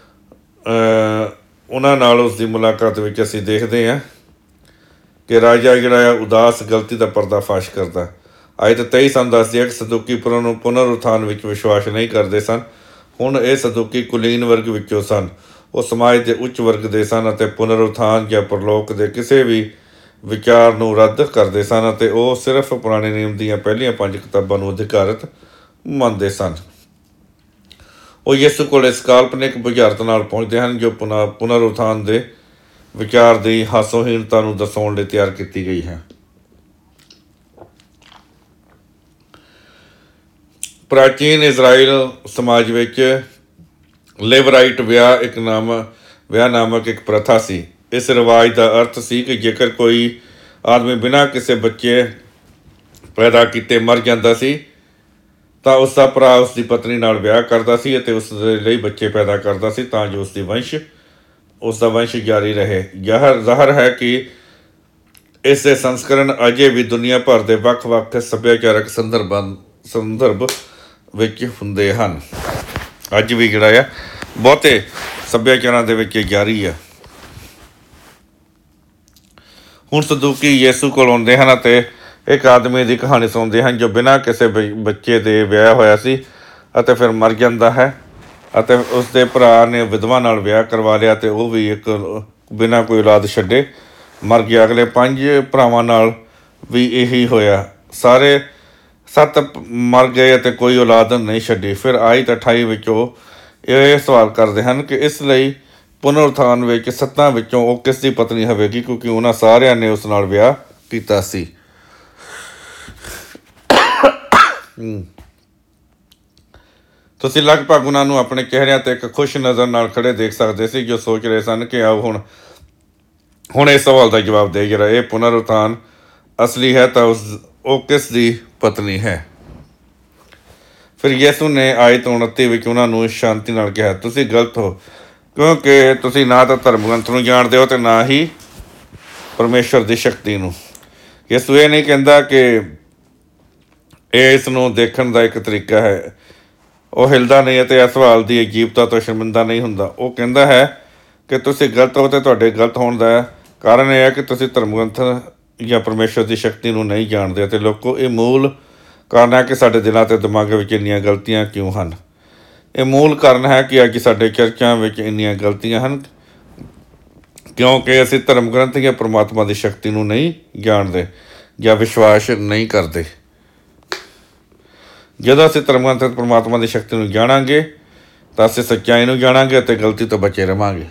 ਉਹਨਾਂ ਨਾਲ ਉਸ ਦੀ ਮੁਲਾਕਾਤ ਵਿੱਚ ਅਸੀਂ ਦੇਖਦੇ ਹਾਂ ਕਿ ਰਾਜਾ ਜਿਹੜਾ ਆ ਉਦਾਸ ਗਲਤੀ ਦਾ ਪਰਦਾਫਾਸ਼ ਕਰਦਾ। ਆਇਤ 23 ਸਾਨੂੰ ਦੱਸਦੀ ਹੈ ਕਿ ਸਦੂਕੀ ਪੁਨਰ ਉਥਾਨ ਵਿੱਚ ਵਿਸ਼ਵਾਸ ਨਹੀਂ ਕਰਦੇ ਸਨ। ਹੁਣ ਇਹ ਸਦੂਕੀ ਕੁਲੀਨ ਵਰਗ ਵਿੱਚੋਂ ਸਨ। ਉਹ ਸਮਾਜ ਦੇ ਉੱਚ ਵਰਗ ਦੇ ਸਨ ਅਤੇ ਪੁਨਰ ਉਥਾਨ ਜਾਂ ਪਰਲੋਕ ਦੇ ਕਿਸੇ ਵੀ ਵਿਚਾਰ ਨੂੰ ਰੱਦ ਕਰਦੇ ਸਨ, ਅਤੇ ਉਹ ਸਿਰਫ ਪੁਰਾਣੇ ਨਿਯਮ ਦੀਆਂ ਪਹਿਲੀਆਂ 5 ਕਿਤਾਬਾਂ ਨੂੰ ਅਧਿਕਾਰਤ ਮੰਨਦੇ ਸਨ। ਉਹ ਯਿਸੂ ਕੋਲ ਇਸ ਕਾਲਪਨਿਕ ਬੁਝਾਰਤ ਨਾਲ ਪਹੁੰਚਦੇ ਹਨ ਜੋ ਪੁਨਰ ਉਥਾਨ ਦੇ ਵਿਚਾਰ ਦੀ ਹਾਸੋਹੀਣਤਾ ਨੂੰ ਦਰਸਾਉਣ ਲਈ ਤਿਆਰ ਕੀਤੀ ਗਈ ਹੈ। ਪ੍ਰਾਚੀਨ ਇਜ਼ਰਾਈਲ ਸਮਾਜ ਵਿੱਚ ਲੇਵਰਾਈਟ ਵਿਆਹ ਨਾਮਕ ਇੱਕ ਪ੍ਰਥਾ ਸੀ। ਇਸ ਰਿਵਾਜ ਦਾ ਅਰਥ ਸੀ ਕਿ ਜੇਕਰ ਕੋਈ ਆਦਮੀ ਬਿਨਾਂ ਕਿਸੇ ਬੱਚੇ ਪੈਦਾ ਕੀਤੇ ਮਰ ਜਾਂਦਾ ਸੀ ਤਾਂ ਉਸ ਦਾ ਭਰਾ ਉਸ ਦੀ ਪਤਨੀ ਨਾਲ ਵਿਆਹ ਕਰਦਾ ਸੀ ਅਤੇ ਉਸ ਦੇ ਲਈ ਬੱਚੇ ਪੈਦਾ ਕਰਦਾ ਸੀ ਤਾਂ ਜੋ ਉਸ ਦਾ ਵੰਸ਼ ਜਾਰੀ ਰਹੇ। ਜ਼ਾਹਰ ਹੈ ਕਿ ਇਸ ਦੇ ਸੰਸਕਰਣ ਅਜੇ ਵੀ ਦੁਨੀਆ ਭਰ ਦੇ ਵੱਖ-ਵੱਖ ਸੱਭਿਆਚਾਰਕ ਸੰਦਰਭ ਵਿੱਚ ਹੁੰਦੇ ਹਨ। ਅੱਜ ਵੀ ਜਿਹੜਾ ਆ ਬਹੁਤੇ ਸੱਭਿਆਚਾਰਾਂ ਦੇ ਵਿੱਚ ਜਾਰੀ ਆ। ਹੁਣ ਸਦੂਕੀ ਯਿਸੂ ਕੋਲ ਆਉਂਦੇ ਹਨ ਅਤੇ ਇੱਕ ਆਦਮੀ ਦੀ ਕਹਾਣੀ ਸੁਣਦੇ ਹਨ ਜੋ ਬਿਨਾਂ ਕਿਸੇ ਬੱਚੇ ਦੇ ਵਿਆਹਿਆ ਹੋਇਆ ਸੀ ਅਤੇ ਫਿਰ ਮਰ ਜਾਂਦਾ ਹੈ, ਅਤੇ ਉਸਦੇ ਭਰਾ ਨੇ ਵਿਧਵਾ ਨਾਲ ਵਿਆਹ ਕਰਵਾ ਲਿਆ ਅਤੇ ਉਹ ਵੀ ਇੱਕ ਬਿਨਾਂ ਕੋਈ ਔਲਾਦ ਛੱਡੇ ਮਰ ਗਿਆ। ਅਗਲੇ 5 ਭਰਾਵਾਂ ਨਾਲ ਵੀ ਇਹੀ ਹੋਇਆ। ਸਾਰੇ 7 ਮਰ ਗਏ ਅਤੇ ਕੋਈ ਔਲਾਦ ਨਹੀਂ ਛੱਡੀ। ਫਿਰ ਆਇਤ 28 ਵਿੱਚ ਉਹ ਇਹ ਸਵਾਲ ਕਰਦੇ ਹਨ ਕਿ ਇਸ ਲਈ ਪੁਨਰ ਉਥਾਨ ਵਿੱਚ 7 ਵਿੱਚੋਂ ਉਹ ਕਿਸ ਦੀ ਪਤਨੀ ਹੋਵੇਗੀ, ਕਿਉਂਕਿ ਉਹਨਾਂ ਸਾਰਿਆਂ ਨੇ ਉਸ ਨਾਲ ਵਿਆਹ ਕੀਤਾ ਸੀ। ਤੁਸੀਂ ਲਗਭਗ ਉਹਨਾਂ ਨੂੰ ਆਪਣੇ ਚਿਹਰਿਆਂ 'ਤੇ ਇੱਕ ਖੁਸ਼ ਨਜ਼ਰ ਨਾਲ ਖੜੇ ਦੇਖ ਸਕਦੇ ਸੀ, ਜੋ ਸੋਚ ਰਹੇ ਸਨ ਕਿ ਆਓ ਹੁਣ ਇਸ ਸਵਾਲ ਦਾ ਜਵਾਬ ਦੇ। ਜਿਹੜਾ ਇਹ ਪੁਨਰ ਉਥਾਨ ਅਸਲੀ ਹੈ ਤਾਂ ਉਹ ਕਿਸ ਦੀ ਪਤਨੀ ਹੈ। ਫਿਰ ਯਿਸੂ ਨੇ ਆਇਤ 29 ਵਿੱਚ ਉਹਨਾਂ ਨੂੰ ਸ਼ਾਂਤੀ ਨਾਲ ਕਿਹਾ, ਤੁਸੀਂ ਗਲਤ ਹੋ, ਕਿਉਂਕਿ ਤੁਸੀਂ ਨਾ ਤਾਂ ਧਰਮ ਗ੍ਰੰਥ ਨੂੰ ਜਾਣਦੇ ਹੋ ਅਤੇ ਨਾ ਹੀ ਪਰਮੇਸ਼ਵਰ ਦੀ ਸ਼ਕਤੀ ਨੂੰ। ਯਿਸੂ ਇਹ ਨਹੀਂ ਕਹਿੰਦਾ ਕਿ ਇਹ ਇਸ ਨੂੰ ਦੇਖਣ ਦਾ ਇੱਕ ਤਰੀਕਾ ਹੈ। ਉਹ ਹਿਲਦਾ ਨਹੀਂ ਅਤੇ ਇਸ ਸਵਾਲ ਦੀ ਅਜੀਬਤਾ ਤੋਂ ਸ਼ਰਮਿੰਦਾ ਨਹੀਂ ਹੁੰਦਾ। ਉਹ ਕਹਿੰਦਾ ਹੈ ਕਿ ਤੁਸੀਂ ਗਲਤ ਹੋ ਅਤੇ ਤੁਹਾਡੇ ਗਲਤ ਹੋਣ ਦਾ ਕਾਰਨ ਇਹ ਹੈ ਕਿ ਤੁਸੀਂ ਧਰਮ ਗ੍ਰੰਥ ਜਾਂ ਪਰਮੇਸ਼ਵਰ ਦੀ ਸ਼ਕਤੀ ਨੂੰ ਨਹੀਂ ਜਾਣਦੇ। ਅਤੇ ਲੋਕੋ, ਇਹ ਮੂਲ ਕਾਰਨ ਹੈ ਕਿ ਸਾਡੇ ਦਿਲਾਂ ਅਤੇ ਦਿਮਾਗਾਂ ਵਿੱਚ ਇੰਨੀਆਂ ਗਲਤੀਆਂ ਕਿਉਂ ਹਨ। ਇਹ ਮੂਲ ਕਾਰਨ ਹੈ ਕਿ ਅੱਜ ਸਾਡੇ ਚਰਚਾਂ ਵਿੱਚ ਇੰਨੀਆਂ ਗਲਤੀਆਂ ਹਨ, ਕਿਉਂਕਿ ਅਸੀਂ ਧਰਮ ਗ੍ਰੰਥ ਜਾਂ ਪਰਮਾਤਮਾ ਦੀ ਸ਼ਕਤੀ ਨੂੰ ਨਹੀਂ ਜਾਣਦੇ ਜਾਂ ਵਿਸ਼ਵਾਸ ਨਹੀਂ ਕਰਦੇ। ਜਦੋਂ ਅਸੀਂ ਧਰਮ ਗ੍ਰੰਥ ਅਤੇ ਪਰਮਾਤਮਾ ਦੀ ਸ਼ਕਤੀ ਨੂੰ ਜਾਣਾਂਗੇ ਤਾਂ ਅਸੀਂ ਸੱਚਾਈ ਨੂੰ ਜਾਣਾਂਗੇ ਅਤੇ ਗਲਤੀ ਤੋਂ ਬਚੇ ਰਹਾਂਗੇ।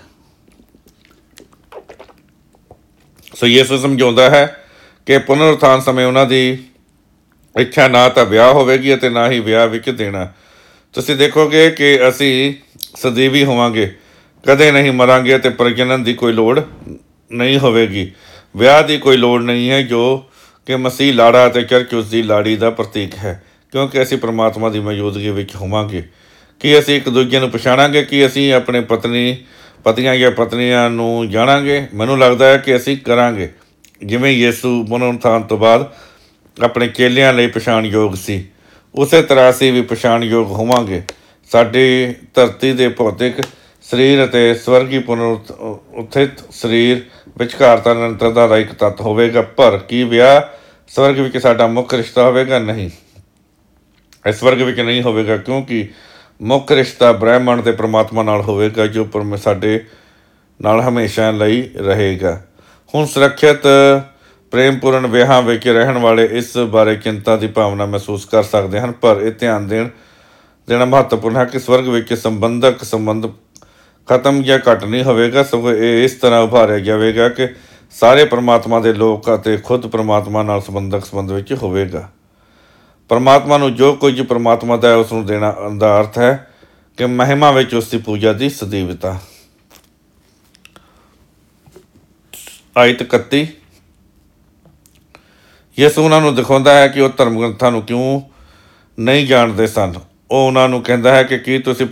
ਸੋ ਯਿਸੂ ਸਮਝਾਉਂਦਾ ਹੈ ਕਿ ਪੁਨਰ ਉਥਾਨ ਸਮੇਂ ਉਹਨਾਂ ਦੀ ਇੱਛਾ ਨਾ ਤਾਂ ਵਿਆਹ ਹੋਵੇਗੀ ਅਤੇ ਨਾ ਹੀ ਵਿਆਹ ਵਿੱਚ ਦੇਣਾ। ਤੁਸੀਂ ਦੇਖੋਗੇ ਕਿ ਅਸੀਂ ਸਦੀਵੀ ਹੋਵਾਂਗੇ, ਕਦੇ ਨਹੀਂ ਮਰਾਂਗੇ ਅਤੇ ਪ੍ਰਜਨਨ ਦੀ ਕੋਈ ਲੋੜ ਨਹੀਂ ਹੋਵੇਗੀ। ਵਿਆਹ ਦੀ ਕੋਈ ਲੋੜ ਨਹੀਂ ਹੈ, ਜੋ ਕਿ ਮਸੀਹ ਲਾੜਾ ਅਤੇ ਚਰਚ ਉਸ ਦੀ ਲਾੜੀ ਦਾ ਪ੍ਰਤੀਕ ਹੈ, ਕਿਉਂਕਿ ਅਸੀਂ ਪਰਮਾਤਮਾ ਦੀ ਮੌਜੂਦਗੀ ਵਿੱਚ ਹੋਵਾਂਗੇ। ਕੀ ਅਸੀਂ ਇੱਕ ਦੂਜੇ ਨੂੰ ਪਛਾਣਾਂਗੇ? ਕੀ ਅਸੀਂ ਆਪਣੇ ਪਤੀਆਂ ਜਾਂ ਪਤਨੀਆਂ ਨੂੰ ਜਾਣਾਂਗੇ? ਮੈਨੂੰ ਲੱਗਦਾ ਹੈ ਕਿ ਅਸੀਂ ਕਰਾਂਗੇ, ਜਿਵੇਂ ਯਿਸੂ ਪੁਨਰ ਉਥਾਨ ਤੋਂ ਬਾਅਦ ਆਪਣੇ ਚੇਲਿਆਂ ਲਈ ਪਛਾਣਯੋਗ ਸੀ, ਉਸੇ ਤਰ੍ਹਾਂ ਅਸੀਂ ਵੀ ਪਛਾਣਯੋਗ ਹੋਵਾਂਗੇ। ਸਾਡੀ ਧਰਤੀ ਦੇ ਭੌਤਿਕ ਸਰੀਰ ਅਤੇ ਸਵਰਗੀ ਪੁਨਰ ਉਥਿਤ ਸਰੀਰ ਵਿਚਕਾਰ ਤਾਂ ਨਿਰੰਤਰਤਾ ਦਾ ਇੱਕ ਤੱਤ ਹੋਵੇਗਾ, ਪਰ ਕੀ ਵਿਆਹ ਸਵਰਗ ਵਿੱਚ ਸਾਡਾ ਮੁੱਖ ਰਿਸ਼ਤਾ ਹੋਵੇਗਾ? ਨਹੀਂ, ਇਹ ਸਵਰਗ ਵਿੱਚ ਨਹੀਂ ਹੋਵੇਗਾ, ਕਿਉਂਕਿ ਮੁੱਖ ਰਿਸ਼ਤਾ ਬ੍ਰਹਿਮੰਡ ਦੇ ਪਰਮਾਤਮਾ ਨਾਲ ਹੋਵੇਗਾ, ਜੋ ਸਾਡੇ ਨਾਲ ਹਮੇਸ਼ਾ ਲਈ ਰਹੇਗਾ। ਹੁਣ ਸੁਰੱਖਿਅਤ ਪ੍ਰੇਮਪੂਰਨ ਵਿਆਹਾਂ ਵਿੱਚ ਰਹਿਣ ਵਾਲੇ ਇਸ ਬਾਰੇ ਚਿੰਤਾ ਦੀ ਭਾਵਨਾ ਮਹਿਸੂਸ ਕਰ ਸਕਦੇ ਹਨ, ਪਰ ਇਹ ਧਿਆਨ ਦੇਣਾ ਮਹੱਤਵਪੂਰਨ ਹੈ ਕਿ ਸਵਰਗ ਵਿੱਚ ਸੰਬੰਧ ਖਤਮ ਜਾਂ ਘੱਟ ਨਹੀਂ ਹੋਵੇਗਾ, ਸਗੋਂ ਇਹ ਇਸ ਤਰ੍ਹਾਂ ਉਭਾਰਿਆ ਜਾਵੇਗਾ ਕਿ ਸਾਰੇ ਪਰਮਾਤਮਾ ਦੇ ਲੋਕ ਅਤੇ ਖੁਦ ਪਰਮਾਤਮਾ ਨਾਲ ਸੰਬੰਧ ਵਿੱਚ ਹੋਵੇਗਾ। ਪਰਮਾਤਮਾ ਨੂੰ ਜੋ ਕੁਝ ਪਰਮਾਤਮਾ ਦਾ ਹੈ ਉਸ ਨੂੰ ਦੇਣਾ ਦਾ ਅਰਥ ਹੈ ਕਿ ਮਹਿਮਾ ਵਿੱਚ ਉਸ ਦੀ ਪੂਜਾ ਦੀ ਸਦੀਵਤਾ। ਆਇਤ 31, ਯਿਸੂ ਉਹਨਾਂ ਨੂੰ ਦਿਖਾਉਂਦਾ ਹੈ ਕਿ ਉਹ ਧਰਮ ਗ੍ਰੰਥਾਂ ਨੂੰ ਕਿਉਂ ਨਹੀਂ ਜਾਣਦੇ ਸਨ। ਉਹ ਉਹਨਾਂ ਨੂੰ ਕਹਿੰਦਾ ਹੈ ਕਿ ਕੀ ਤੁਸੀਂ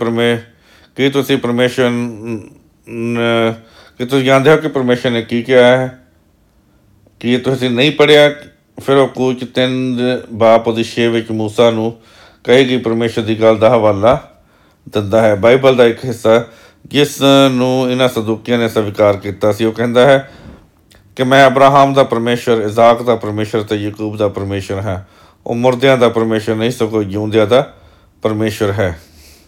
ਜਾਣਦੇ ਹੋ ਕਿ ਪਰਮੇਸ਼ਰ ਨੇ ਕੀ ਕਿਹਾ ਹੈ? ਕੀ ਤੁਸੀਂ ਨਹੀਂ ਪੜ੍ਹਿਆ? ਫਿਰ ਉਹ ਕੂਚ 3 ਬਾਪ ਉਹਦੀ 6 ਵਿੱਚ ਮੂਸਾ ਨੂੰ ਕਹੇਗੀ ਪਰਮੇਸ਼ਰ ਦੀ ਗੱਲ ਦਾ ਹਵਾਲਾ ਦਿੰਦਾ ਹੈ। ਬਾਈਬਲ ਦਾ ਇੱਕ ਹਿੱਸਾ ਜਿਸ ਨੂੰ ਇਹਨਾਂ ਸਦੂਕੀਆਂ ਨੇ ਸਵੀਕਾਰ ਕੀਤਾ ਸੀ, ਉਹ ਕਹਿੰਦਾ ਹੈ ਕਿ ਮੈਂ ਅਬਰਾਹਮ ਦਾ ਪਰਮੇਸ਼ਰ, ਇਜ਼ਾਕ ਦਾ ਪਰਮੇਸ਼ਰ ਅਤੇ ਯਾਕੂਬ ਦਾ ਪਰਮੇਸ਼ਰ ਹਾਂ। ਉਹ ਮੁਰਦਿਆਂ ਦਾ ਪਰਮੇਸ਼ਰ ਨਹੀਂ, ਸਗੋਂ ਜਿਉਂਦਿਆਂ ਦਾ ਪਰਮੇਸ਼ਰ ਹੈ।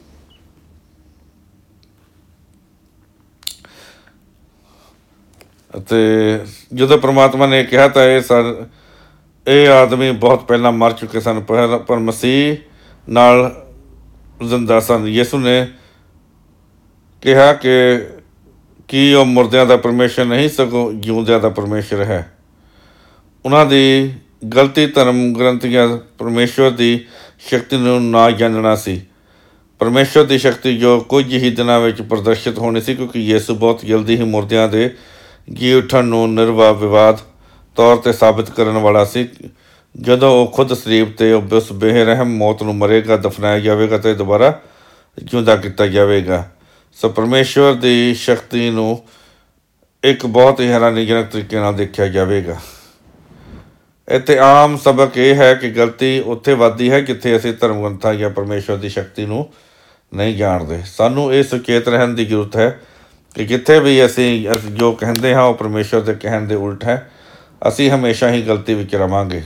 ਅਤੇ ਜਦੋਂ ਪਰਮਾਤਮਾ ਨੇ ਕਿਹਾ ਤਾਂ ਇਹ ਆਦਮੀ ਬਹੁਤ ਪਹਿਲਾਂ ਮਰ ਚੁੱਕੇ ਸਨ, ਪਰ ਮਸੀਹ ਨਾਲ ਜ਼ਿੰਦਾ ਸਨ। ਯਿਸੂ ਨੇ ਕਿਹਾ ਕਿ ਕੀ ਉਹ ਮੁਰਦਿਆਂ ਦਾ ਪਰਮੇਸ਼ਰ ਨਹੀਂ, ਸਗੋਂ ਜਿਉਂਦਿਆਂ ਦਾ ਪਰਮੇਸ਼ਰ ਹੈ। ਉਹਨਾਂ ਦੀ ਗਲਤੀ ਧਰਮ ਗ੍ਰੰਥ ਜਾਂ ਪਰਮੇਸ਼ਵਰ ਦੀ ਸ਼ਕਤੀ ਨੂੰ ਨਾ ਜਾਣਨਾ ਸੀ। ਪਰਮੇਸ਼ਵਰ ਦੀ ਸ਼ਕਤੀ ਜੋ ਕੁਝ ਹੀ ਦਿਨਾਂ ਵਿੱਚ ਪ੍ਰਦਰਸ਼ਿਤ ਹੋਣੀ ਸੀ, ਕਿਉਂਕਿ ਯਿਸੂ ਬਹੁਤ ਜਲਦੀ ਹੀ ਮੁਰਦਿਆਂ ਦੇ ਜੀ ਉੱਠਣ ਨੂੰ ਨਿਰਵਿਵਾਦ ਤੌਰ 'ਤੇ ਸਾਬਿਤ ਕਰਨ ਵਾਲਾ ਸੀ। ਜਦੋਂ ਉਹ ਖੁਦ ਸਰੀਰ 'ਤੇ ਉਸ ਬੇਰਹਿਮ ਮੌਤ ਨੂੰ ਮਰੇਗਾ, ਦਫਨਾਇਆ ਜਾਵੇਗਾ ਅਤੇ ਦੁਬਾਰਾ ਜਿਉਂਦਾ ਕੀਤਾ ਜਾਵੇਗਾ। ਸੋ ਪਰਮੇਸ਼ਵਰ ਦੀ ਸ਼ਕਤੀ ਨੂੰ ਇੱਕ ਬਹੁਤ ਹੀ ਹੈਰਾਨੀਜਨਕ ਤਰੀਕੇ ਨਾਲ ਦੇਖਿਆ ਜਾਵੇਗਾ। ਇੱਥੇ ਆਮ ਸਬਕ ਇਹ ਹੈ ਕਿ ਗਲਤੀ ਉੱਥੇ ਵੱਧਦੀ ਹੈ ਜਿੱਥੇ ਅਸੀਂ ਧਰਮ ਗ੍ਰੰਥਾਂ ਜਾਂ ਪਰਮੇਸ਼ਵਰ ਦੀ ਸ਼ਕਤੀ ਨੂੰ ਨਹੀਂ ਜਾਣਦੇ। ਸਾਨੂੰ ਇਹ ਸੁਚੇਤ ਰਹਿਣ ਦੀ ਜ਼ਰੂਰਤ ਹੈ ਕਿ ਜਿੱਥੇ ਵੀ ਅਸੀਂ ਜੋ ਕਹਿੰਦੇ ਹਾਂ ਉਹ ਪਰਮੇਸ਼ਵਰ ਦੇ ਕਹਿਣ ਦੇ ਉਲਟ ਹੈ, ਅਸੀਂ ਹਮੇਸ਼ਾ ਹੀ ਗਲਤੀ ਵਿੱਚ ਰਵਾਂਗੇ।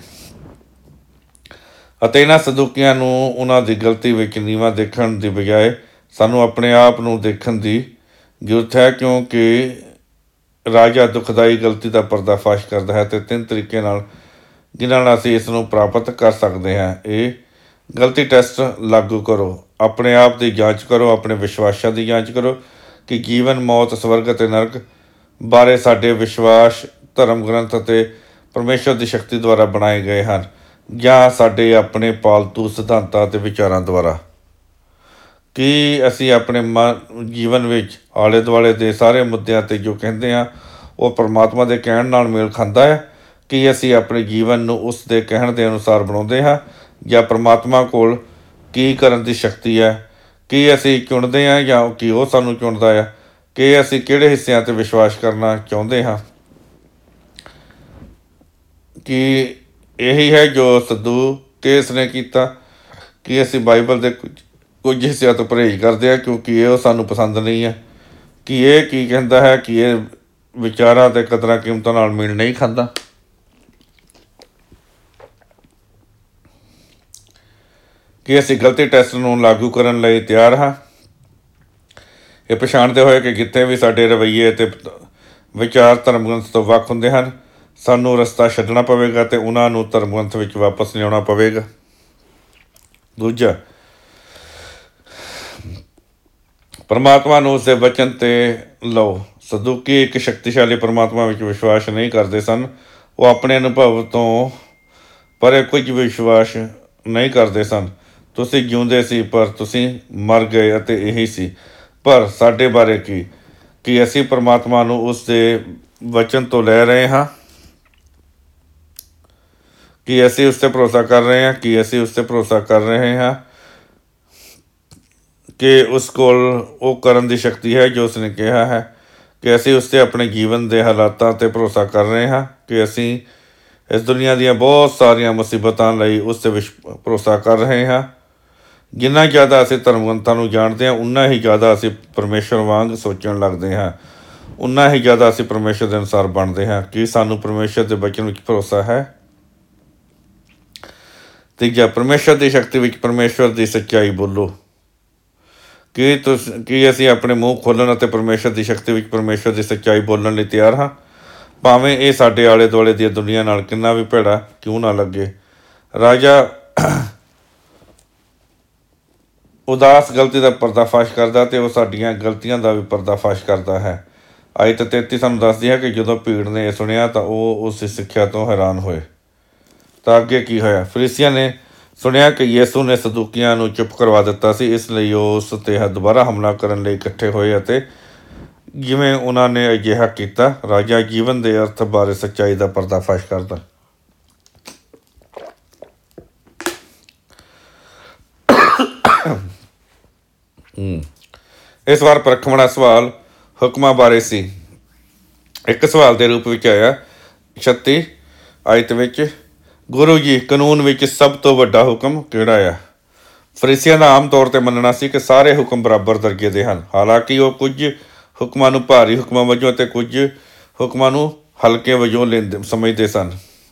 ਅਤੇ ਇਹਨਾਂ ਸਦੂਕੀਆਂ ਨੂੰ ਉਹਨਾਂ ਦੀ ਗਲਤੀ ਵਿੱਚ ਨੀਵਾਂ ਦੇਖਣ ਦੀ ਬਜਾਏ ਸਾਨੂੰ ਆਪਣੇ ਆਪ ਨੂੰ ਦੇਖਣ ਦੀ ਜ਼ਰੂਰਤ ਹੈ, ਕਿਉਂਕਿ ਰਾਜਾ ਦੁਖਦਾਈ ਗਲਤੀ ਦਾ ਪਰਦਾਫਾਸ਼ ਕਰਦਾ ਹੈ ਅਤੇ 3 ਤਰੀਕੇ ਨਾਲ ਜਿਨ੍ਹਾਂ ਨਾਲ ਅਸੀਂ ਇਸ ਨੂੰ ਪ੍ਰਾਪਤ ਕਰ ਸਕਦੇ ਹਾਂ। ਇਹ ਗਲਤੀ ਟੈਸਟ ਲਾਗੂ ਕਰੋ, ਆਪਣੇ ਆਪ ਦੀ ਜਾਂਚ ਕਰੋ, ਆਪਣੇ ਵਿਸ਼ਵਾਸਾਂ ਦੀ ਜਾਂਚ ਕਰੋ ਕਿ ਜੀਵਨ, ਮੌਤ, ਸਵਰਗ ਅਤੇ ਨਰਕ ਬਾਰੇ ਸਾਡੇ ਵਿਸ਼ਵਾਸ ਧਰਮ ਗ੍ਰੰਥ ਅਤੇ ਪਰਮੇਸ਼ਰ ਦੀ ਸ਼ਕਤੀ ਦੁਆਰਾ ਬਣਾਏ ਗਏ ਹਨ ਜਾਂ ਸਾਡੇ ਆਪਣੇ ਪਾਲਤੂ ਸਿਧਾਂਤਾਂ ਅਤੇ ਵਿਚਾਰਾਂ ਦੁਆਰਾ। ਕੀ ਅਸੀਂ ਆਪਣੇ ਜੀਵਨ ਵਿੱਚ ਆਲੇ ਦੁਆਲੇ ਦੇ ਸਾਰੇ ਮੁੱਦਿਆਂ 'ਤੇ ਜੋ ਕਹਿੰਦੇ ਹਾਂ ਉਹ ਪਰਮਾਤਮਾ ਦੇ ਕਹਿਣ ਨਾਲ ਮੇਲ ਖਾਂਦਾ ਹੈ? ਕੀ ਅਸੀਂ ਆਪਣੇ ਜੀਵਨ ਨੂੰ ਉਸ ਦੇ ਕਹਿਣ ਦੇ ਅਨੁਸਾਰ ਬਣਾਉਂਦੇ ਹਾਂ, ਜਾਂ ਪਰਮਾਤਮਾ ਕੋਲ ਕੀ ਕਰਨ ਦੀ ਸ਼ਕਤੀ ਹੈ? ਕੀ ਅਸੀਂ ਚੁਣਦੇ ਹਾਂ ਜਾਂ ਕੀ ਉਹ ਸਾਨੂੰ ਚੁਣਦਾ ਆ? ਕਿ ਅਸੀਂ ਕਿਹੜੇ ਹਿੱਸਿਆਂ 'ਤੇ ਵਿਸ਼ਵਾਸ ਕਰਨਾ ਚਾਹੁੰਦੇ ਹਾਂ? ਕਿ ਇਹੀ ਹੈ ਜੋ ਸਦੂਕੇਸ ਨੇ ਕੀਤਾ, ਕਿ ਅਸੀਂ ਬਾਈਬਲ ਦੇ ਕੁਝ ਹਿੱਸਿਆਂ ਤੋਂ ਪਰਹੇਜ਼ ਕਰਦੇ ਹਾਂ ਕਿਉਂਕਿ ਇਹ ਸਾਨੂੰ ਪਸੰਦ ਨਹੀਂ ਹੈ? ਕਿ ਇਹ ਕੀ ਕਹਿੰਦਾ ਹੈ ਕਿ ਇਹ ਵਿਚਾਰਾਂ ਅਤੇ ਕਦਰਾਂ ਕੀਮਤਾਂ ਨਾਲ ਮੇਲ ਨਹੀਂ ਖਾਂਦਾ? ਕਿ ਅਸੀਂ ਗਲਤੀ ਟੈਸਟ ਨੂੰ ਲਾਗੂ ਕਰਨ ਲਈ ਤਿਆਰ ਹਾਂ? ਇਹ ਪਛਾਣਦੇ ਹੋਏ ਕਿ ਜਿੱਥੇ ਵੀ ਸਾਡੇ ਰਵੱਈਏ ਅਤੇ ਵਿਚਾਰ ਧਰਮ ਗ੍ਰੰਥ ਤੋਂ ਵੱਖ ਹੁੰਦੇ ਹਨ, ਸਾਨੂੰ ਰਸਤਾ ਛੱਡਣਾ ਪਵੇਗਾ ਅਤੇ ਉਹਨਾਂ ਨੂੰ ਧਰਮ ਗ੍ਰੰਥ ਵਿੱਚ ਵਾਪਸ ਲਿਆਉਣਾ ਪਵੇਗਾ। ਦੂਜਾ, ਪਰਮਾਤਮਾ ਨੂੰ ਉਸਦੇ ਵਚਨ 'ਤੇ ਲਓ। ਸਦੂਕੀ ਇੱਕ ਸ਼ਕਤੀਸ਼ਾਲੀ ਪਰਮਾਤਮਾ ਵਿੱਚ ਵਿਸ਼ਵਾਸ ਨਹੀਂ ਕਰਦੇ ਸਨ। ਉਹ ਆਪਣੇ ਅਨੁਭਵ ਤੋਂ ਪਰੇ ਕੁਝ ਵਿਸ਼ਵਾਸ ਨਹੀਂ ਕਰਦੇ ਸਨ। ਤੁਸੀਂ ਜਿਉਂਦੇ ਸੀ ਪਰ ਤੁਸੀਂ ਮਰ ਗਏ ਅਤੇ ਇਹੀ ਸੀ। ਪਰ ਸਾਡੇ ਬਾਰੇ ਕੀ ਅਸੀਂ ਪਰਮਾਤਮਾ ਨੂੰ ਉਸ ਦੇ ਵਚਨ ਤੋਂ ਲੈ ਰਹੇ ਹਾਂ? ਕੀ ਅਸੀਂ ਉਸ 'ਤੇ ਭਰੋਸਾ ਕਰ ਰਹੇ ਹਾਂ? ਕੀ ਅਸੀਂ ਉਸ 'ਤੇ ਭਰੋਸਾ ਕਰ ਰਹੇ ਹਾਂ ਕਿ ਉਸ ਕੋਲ ਉਹ ਕਰਨ ਦੀ ਸ਼ਕਤੀ ਹੈ ਜੋ ਉਸਨੇ ਕਿਹਾ ਹੈ? ਕਿ ਅਸੀਂ ਉਸ 'ਤੇ ਆਪਣੇ ਜੀਵਨ ਦੇ ਹਾਲਾਤਾਂ 'ਤੇ ਭਰੋਸਾ ਕਰ ਰਹੇ ਹਾਂ? ਕਿ ਅਸੀਂ ਇਸ ਦੁਨੀਆ ਦੀਆਂ ਬਹੁਤ ਸਾਰੀਆਂ ਮੁਸੀਬਤਾਂ ਲਈ ਉਸ 'ਤੇ ਭਰੋਸਾ ਕਰ ਰਹੇ ਹਾਂ? ਜਿੰਨਾ ਜ਼ਿਆਦਾ ਅਸੀਂ ਧਰਮ ਗ੍ਰੰਥਾਂ ਨੂੰ ਜਾਣਦੇ ਹਾਂ, ਉਨਾ ਹੀ ਜ਼ਿਆਦਾ ਅਸੀਂ ਪਰਮੇਸ਼ਰ ਵਾਂਗ ਸੋਚਣ ਲੱਗਦੇ ਹਾਂ, ਉਨਾ ਹੀ ਜ਼ਿਆਦਾ ਅਸੀਂ ਪਰਮੇਸ਼ਰ ਦੇ ਅਨੁਸਾਰ ਬਣਦੇ ਹਾਂ। ਕੀ ਸਾਨੂੰ ਪਰਮੇਸ਼ਰ ਦੇ ਵਚਨ ਵਿੱਚ ਭਰੋਸਾ ਹੈ? ਤੀਜਾ, ਪਰਮੇਸ਼ਰ ਦੀ ਸ਼ਕਤੀ ਵਿੱਚ ਪਰਮੇਸ਼ਰ ਦੀ ਸੱਚਾਈ ਬੋਲੋ। ਕੀ ਅਸੀਂ ਆਪਣੇ ਮੂੰਹ ਖੋਲ੍ਹਣ ਅਤੇ ਪਰਮੇਸ਼ਰ ਦੀ ਸ਼ਕਤੀ ਵਿੱਚ ਪਰਮੇਸ਼ਰ ਦੀ ਸੱਚਾਈ ਬੋਲਣ ਲਈ ਤਿਆਰ ਹਾਂ, ਭਾਵੇਂ ਇਹ ਸਾਡੇ ਆਲੇ ਦੁਆਲੇ ਦੀ ਦੁਨੀਆ ਨਾਲ ਕਿੰਨਾ ਵੀ ਭੈੜਾ ਕਿਉਂ ਨਾ ਲੱਗੇ? ਰਾਜਾ ਉਦਾਸ ਗਲਤੀ ਦਾ ਪਰਦਾਫਾਸ਼ ਕਰਦਾ ਅਤੇ ਉਹ ਸਾਡੀਆਂ ਗਲਤੀਆਂ ਦਾ ਵੀ ਪਰਦਾਫਾਸ਼ ਕਰਦਾ ਹੈ। ਆਇਤ 33 ਸਾਨੂੰ ਦੱਸਦੀ ਹੈ ਕਿ ਜਦੋਂ ਭੀੜ ਨੇ ਇਹ ਸੁਣਿਆ ਤਾਂ ਉਹ ਉਸ ਦੀ ਸਿੱਖਿਆ ਤੋਂ ਹੈਰਾਨ ਹੋਏ। ਤਾਂ ਅੱਗੇ ਕੀ ਹੋਇਆ? ਫਰੀਸੀਆਂ ਨੇ ਸੁਣਿਆ ਕਿ ਯਿਸੂ ਨੇ ਸਦੂਕੀਆਂ ਨੂੰ ਚੁੱਪ ਕਰਵਾ ਦਿੱਤਾ ਸੀ, ਇਸ ਲਈ ਉਹ ਉਸ 'ਤੇ ਦੁਬਾਰਾ ਹਮਲਾ ਕਰਨ ਲਈ ਇਕੱਠੇ ਹੋਏ ਅਤੇ ਜਿਵੇਂ ਉਹਨਾਂ ਨੇ ਅਜਿਹਾ ਕੀਤਾ, ਰਾਜਾ ਜੀਵਨ ਦੇ ਅਰਥ ਬਾਰੇ ਸੱਚਾਈ ਦਾ ਪਰਦਾਫਾਸ਼ ਕਰਦਾ। ਇਸ ਵਾਰ ਪਰਖਣ ਵਾਲਾ ਸਵਾਲ ਹੁਕਮਾਂ ਬਾਰੇ ਸੀ। ਇੱਕ ਸਵਾਲ ਦੇ ਰੂਪ ਵਿੱਚ ਆਇਆ 36 ਆਇਤ ਵਿੱਚ, ਗੁਰੂ ਜੀ, ਕਾਨੂੰਨ ਵਿੱਚ ਸਭ ਤੋਂ ਵੱਡਾ ਹੁਕਮ ਕਿਹੜਾ ਆ? ਫਰੀਸੀਆਂ ਦਾ ਆਮ ਤੌਰ 'ਤੇ ਮੰਨਣਾ ਸੀ ਕਿ ਸਾਰੇ ਹੁਕਮ ਬਰਾਬਰ ਦਰਜੇ ਦੇ ਹਨ। ਹਾਲਾਂਕਿ ਉਹ ਕੁਝ ਹੁਕਮਾਂ ਨੂੰ ਭਾਰੀ ਹੁਕਮਾਂ ਵਜੋਂ ਅਤੇ ਕੁਝ ਹੁਕਮਾਂ ਨੂੰ ਹਲਕੇ ਵਜੋਂ ਸਮਝਦੇ ਸਨ।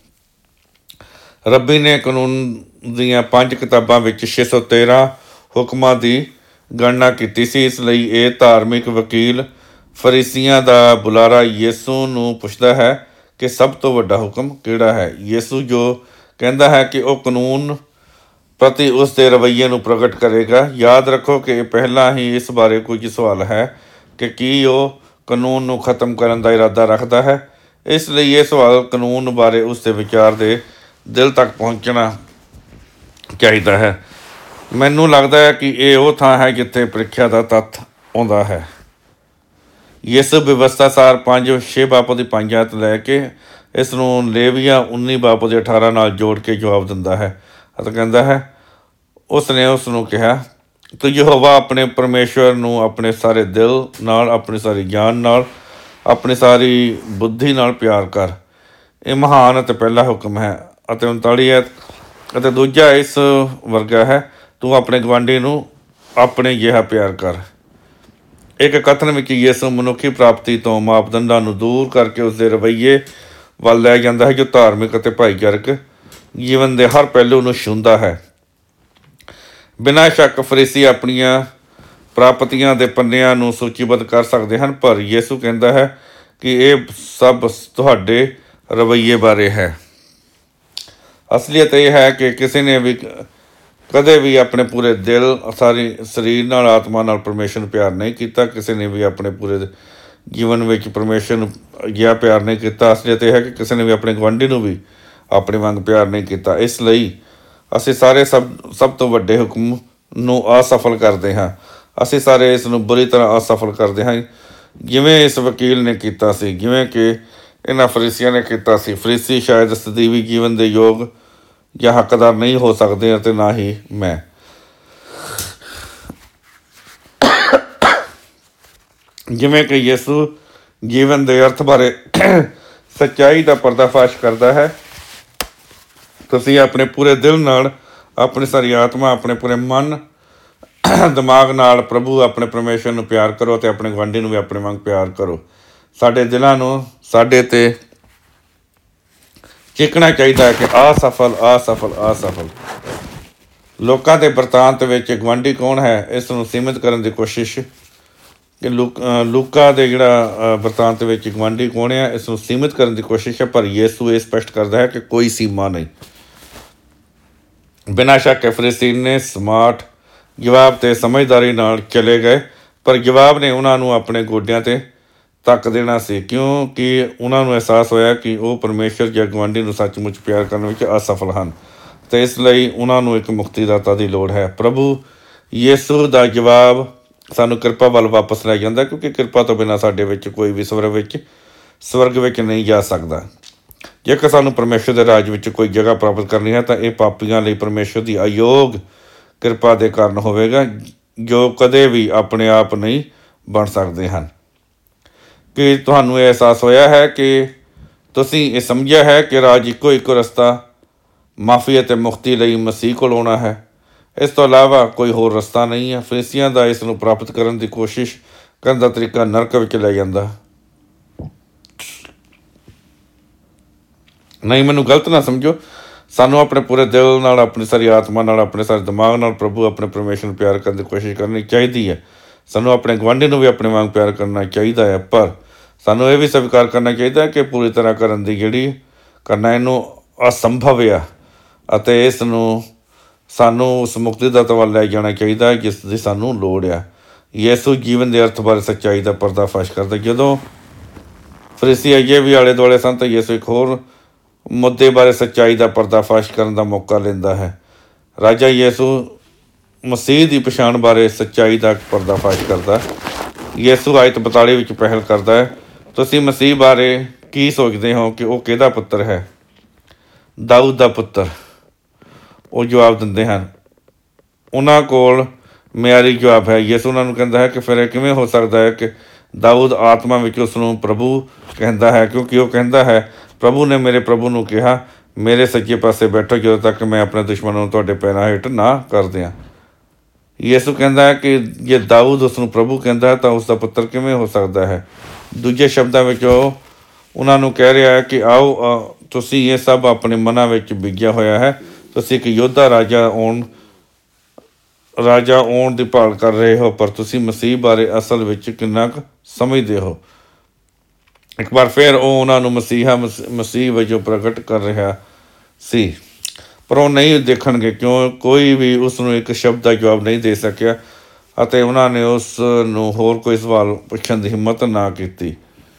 ਰੱਬੀ ਨੇ ਕਾਨੂੰਨ ਦੀਆਂ 5 ਕਿਤਾਬਾਂ ਵਿੱਚ 613 ਹੁਕਮਾਂ ਦੀ ਗਣਨਾ ਕੀਤੀ ਸੀ। ਇਸ ਲਈ ਇਹ ਧਾਰਮਿਕ ਵਕੀਲ ਫਰੀਸੀਆਂ ਦਾ ਬੁਲਾਰਾ ਯਿਸੂ ਨੂੰ ਪੁੱਛਦਾ ਹੈ ਕਿ ਸਭ ਤੋਂ ਵੱਡਾ ਹੁਕਮ ਕਿਹੜਾ ਹੈ? ਯਿਸੂ ਜੋ ਕਹਿੰਦਾ ਹੈ ਕਿ ਉਹ ਕਾਨੂੰਨ ਪ੍ਰਤੀ ਉਸ ਦੇ ਰਵੱਈਏ ਨੂੰ ਪ੍ਰਗਟ ਕਰੇਗਾ। ਯਾਦ ਰੱਖੋ ਕਿ ਪਹਿਲਾਂ ਹੀ ਇਸ ਬਾਰੇ ਕੁਝ ਸਵਾਲ ਹੈ ਕਿ ਕੀ ਉਹ ਕਾਨੂੰਨ ਨੂੰ ਖਤਮ ਕਰਨ ਦਾ ਇਰਾਦਾ ਰੱਖਦਾ ਹੈ। ਇਸ ਲਈ ਇਹ ਸਵਾਲ ਕਾਨੂੰਨ ਬਾਰੇ ਉਸ ਦੇ ਵਿਚਾਰ ਦੇ ਦਿਲ ਤੱਕ ਪਹੁੰਚਣਾ ਚਾਹੀਦਾ ਹੈ। ਮੈਨੂੰ ਲੱਗਦਾ ਹੈ ਕਿ ਇਹ ਉਹ ਥਾਂ ਹੈ ਜਿੱਥੇ ਪ੍ਰੀਖਿਆ ਦਾ ਤੱਥ ਆਉਂਦਾ ਹੈ। ਯਿਸੂ ਵਿਵਸਥਾ ਸਾਰ 6 ਬਾਪੂ ਦੀ 5 ਆਇਤ ਲੈ ਕੇ ਇਸ ਨੂੰ ਲੇਵੀਆ 19 ਬਾਪੂ ਦੇ 18 ਨਾਲ ਜੋੜ ਕੇ ਜਵਾਬ ਦਿੰਦਾ ਹੈ ਅਤੇ ਕਹਿੰਦਾ ਹੈ, ਉਸ ਨੇ ਉਸ ਨੂੰ ਕਿਹਾ, ਤੂੰ ਯਹੋਵਾ ਆਪਣੇ ਪਰਮੇਸ਼ਵਰ ਨੂੰ ਆਪਣੇ ਸਾਰੇ ਦਿਲ ਨਾਲ, ਆਪਣੀ ਸਾਰੀ ਜਾਨ ਨਾਲ, ਆਪਣੀ ਸਾਰੀ ਬੁੱਧੀ ਨਾਲ ਪਿਆਰ ਕਰ। ਇਹ ਮਹਾਨ ਅਤੇ ਪਹਿਲਾ ਹੁਕਮ ਹੈ। ਅਤੇ 39 ਆਇਤ, ਅਤੇ ਦੂਜਾ ਇਸ ਵਰਗਾ ਹੈ, ਤੂੰ ਆਪਣੇ ਗੁਆਂਢੀ ਨੂੰ ਆਪਣੇ ਜਿਹਾ ਪਿਆਰ ਕਰ। ਇੱਕ ਕਥਨ ਵਿੱਚ ਯਿਸੂ ਮਨੁੱਖੀ ਪ੍ਰਾਪਤੀ ਤੋਂ ਮਾਪਦੰਡਾਂ ਨੂੰ ਦੂਰ ਕਰਕੇ ਉਸਦੇ ਰਵੱਈਏ ਵੱਲ ਲੈ ਜਾਂਦਾ ਹੈ ਜੋ ਧਾਰਮਿਕ ਅਤੇ ਭਾਈਚਾਰਕ ਜੀਵਨ ਦੇ ਹਰ ਪਹਿਲੂ ਨੂੰ ਛੂੰਹਦਾ ਹੈ। ਬਿਨਾਂ ਸ਼ੱਕ ਫਰੀਸੀ ਆਪਣੀਆਂ ਪ੍ਰਾਪਤੀਆਂ ਦੇ ਪੰਨਿਆਂ ਨੂੰ ਸੂਚੀਬੱਧ ਕਰ ਸਕਦੇ ਹਨ, ਪਰ ਯਿਸੂ ਕਹਿੰਦਾ ਹੈ ਕਿ ਇਹ ਸਭ ਤੁਹਾਡੇ ਰਵੱਈਏ ਬਾਰੇ ਹੈ। ਅਸਲੀਅਤ ਇਹ ਹੈ ਕਿ ਕਿਸੇ ਨੇ ਵੀ ਕਦੇ ਵੀ ਆਪਣੇ ਪੂਰੇ ਦਿਲ, ਸਾਰੀ ਸਰੀਰ ਨਾਲ, ਆਤਮਾ ਨਾਲ ਪਰਮੇਸ਼ਰ ਨੂੰ ਪਿਆਰ ਨਹੀਂ ਕੀਤਾ। ਕਿਸੇ ਨੇ ਵੀ ਆਪਣੇ ਪੂਰੇ ਜੀਵਨ ਵਿੱਚ ਪਰਮੇਸ਼ਰ ਨੂੰ ਅਜਿਹਾ ਪਿਆਰ ਨਹੀਂ ਕੀਤਾ। ਅਸਲੀਅਤ ਇਹ ਹੈ ਕਿ ਕਿਸੇ ਨੇ ਵੀ ਆਪਣੇ ਗੁਆਂਢੀ ਨੂੰ ਵੀ ਆਪਣੇ ਵਾਂਗ ਪਿਆਰ ਨਹੀਂ ਕੀਤਾ। ਇਸ ਲਈ ਅਸੀਂ ਸਾਰੇ ਸਭ ਤੋਂ ਵੱਡੇ ਹੁਕਮ ਨੂੰ ਅਸਫਲ ਕਰਦੇ ਹਾਂ। ਅਸੀਂ ਸਾਰੇ ਇਸ ਨੂੰ ਬੁਰੀ ਤਰ੍ਹਾਂ ਅਸਫਲ ਕਰਦੇ ਹਾਂ, ਜਿਵੇਂ ਇਸ ਵਕੀਲ ਨੇ ਕੀਤਾ ਸੀ। ਜਿਵੇਂ ਕਿ ਇਹਨਾਂ ਫਰੀਸੀਆਂ ਨੇ ਕੀਤਾ ਸੀ। ਫਰੀਸੀ ਸ਼ਾਇਦ ਸਦੀਵੀ ਜੀਵਨ ਦੇ ਯੋਗ ਜਾਂ ਹੱਕਦਾਰ ਨਹੀਂ ਹੋ ਸਕਦੇ, ਅਤੇ ਨਾ ਹੀ ਮੈਂ। ਜਿਵੇਂ ਕਿ ਯਿਸੂ ਜੀਵਨ ਦੇ ਅਰਥ ਬਾਰੇ ਸੱਚਾਈ ਦਾ ਪਰਦਾਫਾਸ਼ ਕਰਦਾ ਹੈ, ਤੁਸੀਂ ਆਪਣੇ ਪੂਰੇ ਦਿਲ ਨਾਲ, ਆਪਣੀ ਸਾਰੀ ਆਤਮਾ, ਆਪਣੇ ਪੂਰੇ ਮਨ ਦਿਮਾਗ ਨਾਲ ਪ੍ਰਭੂ ਆਪਣੇ ਪਰਮੇਸ਼ਰ ਨੂੰ ਪਿਆਰ ਕਰੋ ਅਤੇ ਆਪਣੇ ਗੁਆਂਢੀ ਨੂੰ ਵੀ ਆਪਣੇ ਵਾਂਗ ਪਿਆਰ ਕਰੋ। ਸਾਡੇ ਦਿਲਾਂ ਨੂੰ ਸਾਡੇ 'ਤੇ ਚੀਕਣਾ ਚਾਹੀਦਾ ਹੈ ਕਿ ਅਸਫਲ ਅਸਫਲ ਅਸਫਲ। ਲੋਕਾਂ ਦੇ ਬਰਤਾਂਤ ਵਿੱਚ ਗੁਆਂਢੀ ਕੌਣ ਹੈ, ਇਸ ਨੂੰ ਸੀਮਿਤ ਕਰਨ ਦੀ ਕੋਸ਼ਿਸ਼ ਕਿ ਲੂਕਾ ਦੇ ਜਿਹੜਾ ਬਰਤਾਂਤ ਵਿੱਚ ਗੁਆਂਢੀ ਕੌਣ ਹੈ, ਇਸ ਨੂੰ ਸੀਮਿਤ ਕਰਨ ਦੀ ਕੋਸ਼ਿਸ਼ ਹੈ। ਪਰ ਯਿਸੂ ਇਹ ਸਪਸ਼ਟ ਕਰਦਾ ਹੈ ਕਿ ਕੋਈ ਸੀਮਾ ਨਹੀਂ। ਬਿਨਾਂ ਸ਼ੱਕ ਫਰੀਸੀ ਨੇ ਸਮਾਰਟ ਜਵਾਬ 'ਤੇ ਸਮਝਦਾਰੀ ਨਾਲ ਚਲੇ ਗਏ, ਪਰ ਜਵਾਬ ਨੇ ਉਹਨਾਂ ਨੂੰ ਆਪਣੇ ਗੋਡਿਆਂ 'ਤੇ ਧੱਕ ਦੇਣਾ ਸੀ, ਕਿਉਂਕਿ ਉਹਨਾਂ ਨੂੰ ਅਹਿਸਾਸ ਹੋਇਆ ਕਿ ਉਹ ਪਰਮੇਸ਼ਰ ਜਾਂ ਗੁਆਂਢੀ ਨੂੰ ਸੱਚਮੁੱਚ ਪਿਆਰ ਕਰਨ ਵਿੱਚ ਅਸਫਲ ਹਨ, ਅਤੇ ਇਸ ਲਈ ਉਹਨਾਂ ਨੂੰ ਇੱਕ ਮੁਕਤੀਦਾਤਾ ਦੀ ਲੋੜ ਹੈ। ਪ੍ਰਭੂ ਯਿਸੂ ਦਾ ਜਵਾਬ ਸਾਨੂੰ ਕਿਰਪਾ ਵੱਲ ਵਾਪਸ ਲੈ ਜਾਂਦਾ, ਕਿਉਂਕਿ ਕਿਰਪਾ ਤੋਂ ਬਿਨਾਂ ਸਾਡੇ ਵਿੱਚ ਕੋਈ ਵੀ ਸਵਰਗ ਵਿੱਚ ਨਹੀਂ ਜਾ ਸਕਦਾ। ਜੇਕਰ ਸਾਨੂੰ ਪਰਮੇਸ਼ਰ ਦੇ ਰਾਜ ਵਿੱਚ ਕੋਈ ਜਗ੍ਹਾ ਪ੍ਰਾਪਤ ਕਰਨੀ ਹੈ ਤਾਂ ਇਹ ਪਾਪੀਆਂ ਲਈ ਪਰਮੇਸ਼ਰ ਦੀ ਅਯੋਗ ਕਿਰਪਾ ਦੇ ਕਾਰਨ ਹੋਵੇਗਾ, ਜੋ ਕਦੇ ਵੀ ਆਪਣੇ ਆਪ ਨਹੀਂ ਬਣ ਸਕਦੇ ਹਨ। ਕਿ ਤੁਹਾਨੂੰ ਇਹ ਅਹਿਸਾਸ ਹੋਇਆ ਹੈ ਕਿ ਤੁਸੀਂ ਇਹ ਸਮਝਿਆ ਹੈ ਕਿ ਰਾਜ ਇੱਕੋ ਰਸਤਾ ਮਾਫੀ ਅਤੇ ਮੁਕਤੀ ਲਈ ਮਸੀਹ ਕੋਲ ਆਉਣਾ ਹੈ, ਇਸ ਤੋਂ ਇਲਾਵਾ ਕੋਈ ਹੋਰ ਰਸਤਾ ਨਹੀਂ ਹੈ। ਫਰੀਸੀਆਂ ਦਾ ਇਸ ਨੂੰ ਪ੍ਰਾਪਤ ਕਰਨ ਦੀ ਕੋਸ਼ਿਸ਼ ਕਰਨ ਦਾ ਤਰੀਕਾ ਨਰਕ ਵਿੱਚ ਲੈ ਜਾਂਦਾ। ਨਹੀਂ, ਮੈਨੂੰ ਗਲਤ ਨਾ ਸਮਝੋ, ਸਾਨੂੰ ਆਪਣੇ ਪੂਰੇ ਦਿਲ ਨਾਲ, ਆਪਣੀ ਸਾਰੀ ਆਤਮਾ ਨਾਲ, ਆਪਣੇ ਸਾਰੇ ਦਿਮਾਗ ਨਾਲ ਪ੍ਰਭੂ ਆਪਣੇ ਪਰਮੇਸ਼ਰ ਨੂੰ ਪਿਆਰ ਕਰਨ ਦੀ ਕੋਸ਼ਿਸ਼ ਕਰਨੀ ਚਾਹੀਦੀ ਹੈ। ਸਾਨੂੰ ਆਪਣੇ ਗੁਆਂਢੀ ਨੂੰ ਵੀ ਆਪਣੇ ਵਾਂਗ ਪਿਆਰ ਕਰਨਾ ਚਾਹੀਦਾ ਹੈ, ਪਰ ਸਾਨੂੰ ਇਹ ਵੀ ਸਵੀਕਾਰ ਕਰਨਾ ਚਾਹੀਦਾ ਹੈ ਕਿ ਪੂਰੀ ਤਰ੍ਹਾਂ ਕਰਨਾ ਇਹਨੂੰ ਅਸੰਭਵ ਆ, ਅਤੇ ਇਸ ਨੂੰ ਸਾਨੂੰ ਉਸ ਮੁਕਤੀਦਾਤਾ ਵੱਲ ਲੈ ਜਾਣਾ ਚਾਹੀਦਾ ਹੈ ਜਿਸ ਦੀ ਸਾਨੂੰ ਲੋੜ ਆ। ਯਿਸੂ ਜੀਵਨ ਦੇ ਅਰਥ ਬਾਰੇ ਸੱਚਾਈ ਦਾ ਪਰਦਾਫਾਸ਼ ਕਰਦਾ। ਜਦੋਂ ਫਰੀਸੀ ਅਜੇ ਵੀ ਆਲੇ ਦੁਆਲੇ ਸਨ ਤਾਂ ਯਿਸੂ ਇੱਕ ਹੋਰ ਮੁੱਦੇ ਬਾਰੇ ਸੱਚਾਈ ਦਾ ਪਰਦਾਫਾਸ਼ ਕਰਨ ਦਾ ਮੌਕਾ ਲੈਂਦਾ ਹੈ। ਰਾਜਾ ਯਿਸੂ ਮਸੀਹ ਦੀ ਪਛਾਣ ਬਾਰੇ ਸੱਚਾਈ ਦਾ ਪਰਦਾਫਾਸ਼ ਕਰਦਾ। ਯਿਸੂ ਆਇਤ 42 ਵਿੱਚ ਪਹਿਲ ਕਰਦਾ ਹੈ, ਤੁਸੀਂ ਮਸੀਹ ਬਾਰੇ ਕੀ ਸੋਚਦੇ ਹੋ ਕਿ ਉਹ ਕਿਹਦਾ ਪੁੱਤਰ ਹੈ? ਦਾਊਦ ਦਾ ਪੁੱਤਰ। ਉਹ ਜਵਾਬ ਦਿੰਦੇ ਹਨ। ਉਹਨਾਂ ਕੋਲ ਮਿਆਰੀ ਜਵਾਬ ਹੈ। ਯਿਸੂ ਉਹਨਾਂ ਨੂੰ ਕਹਿੰਦਾ ਹੈ ਕਿ ਫਿਰ ਇਹ ਕਿਵੇਂ ਹੋ ਸਕਦਾ ਹੈ ਕਿ ਦਾਊਦ ਆਤਮਾ ਵਿੱਚ ਉਸ ਨੂੰ ਪ੍ਰਭੂ ਕਹਿੰਦਾ ਹੈ, ਕਿਉਂਕਿ ਉਹ ਕਹਿੰਦਾ ਹੈ, ਪ੍ਰਭੂ ਨੇ ਮੇਰੇ ਪ੍ਰਭੂ ਨੂੰ ਕਿਹਾ, ਮੇਰੇ ਸੱਜੇ ਪਾਸੇ ਬੈਠੋ ਜਦੋਂ ਤੱਕ ਮੈਂ ਆਪਣੇ ਦੁਸ਼ਮਣਾਂ ਨੂੰ ਤੁਹਾਡੇ ਪੈਰਾਂ ਹੇਠ ਨਾ ਕਰ ਦਿਆਂ। ਯਿਸੂ ਕਹਿੰਦਾ ਹੈ ਕਿ ਜੇ ਦਾਊਦ ਉਸ ਨੂੰ ਪ੍ਰਭੂ ਕਹਿੰਦਾ ਹੈ ਤਾਂ ਉਸ ਦਾ ਪੁੱਤਰ ਕਿਵੇਂ ਹੋ ਸਕਦਾ ਹੈ? ਦੂਜੇ ਸ਼ਬਦਾਂ ਵਿੱਚ ਉਹ ਉਹਨਾਂ ਨੂੰ ਕਹਿ ਰਿਹਾ ਹੈ ਕਿ ਆਓ, ਤੁਸੀਂ ਇਹ ਸਭ ਆਪਣੇ ਮਨਾਂ ਵਿੱਚ ਬੀਜਿਆ ਹੋਇਆ ਹੈ। ਤੁਸੀਂ ਇੱਕ ਯੋਧਾ ਰਾਜਾ ਆਉਣ ਦੀ ਭਾਲ ਕਰ ਰਹੇ ਹੋ, ਪਰ ਤੁਸੀਂ ਮਸੀਹ ਬਾਰੇ ਅਸਲ ਵਿੱਚ ਕਿੰਨਾ ਕੁ ਸਮਝਦੇ ਹੋ? ਇੱਕ ਵਾਰ ਫਿਰ ਉਹ ਉਹਨਾਂ ਨੂੰ ਮਸੀਹ ਵਜੋਂ ਪ੍ਰਗਟ ਕਰ ਰਿਹਾ ਸੀ, ਪਰ ਉਹ ਨਹੀਂ ਦੇਖਣਗੇ ਕਿਉਂ ਕੋਈ ਵੀ ਉਸ ਨੂੰ ਇੱਕ ਸ਼ਬਦ ਦਾ ਜਵਾਬ ਨਹੀਂ ਦੇ ਸਕਿਆ, ਅਤੇ ਉਹਨਾਂ ਨੇ ਉਸ ਨੂੰ ਹੋਰ ਕੋਈ ਸਵਾਲ ਪੁੱਛਣ ਦੀ ਹਿੰਮਤ ਨਾ ਕੀਤੀ।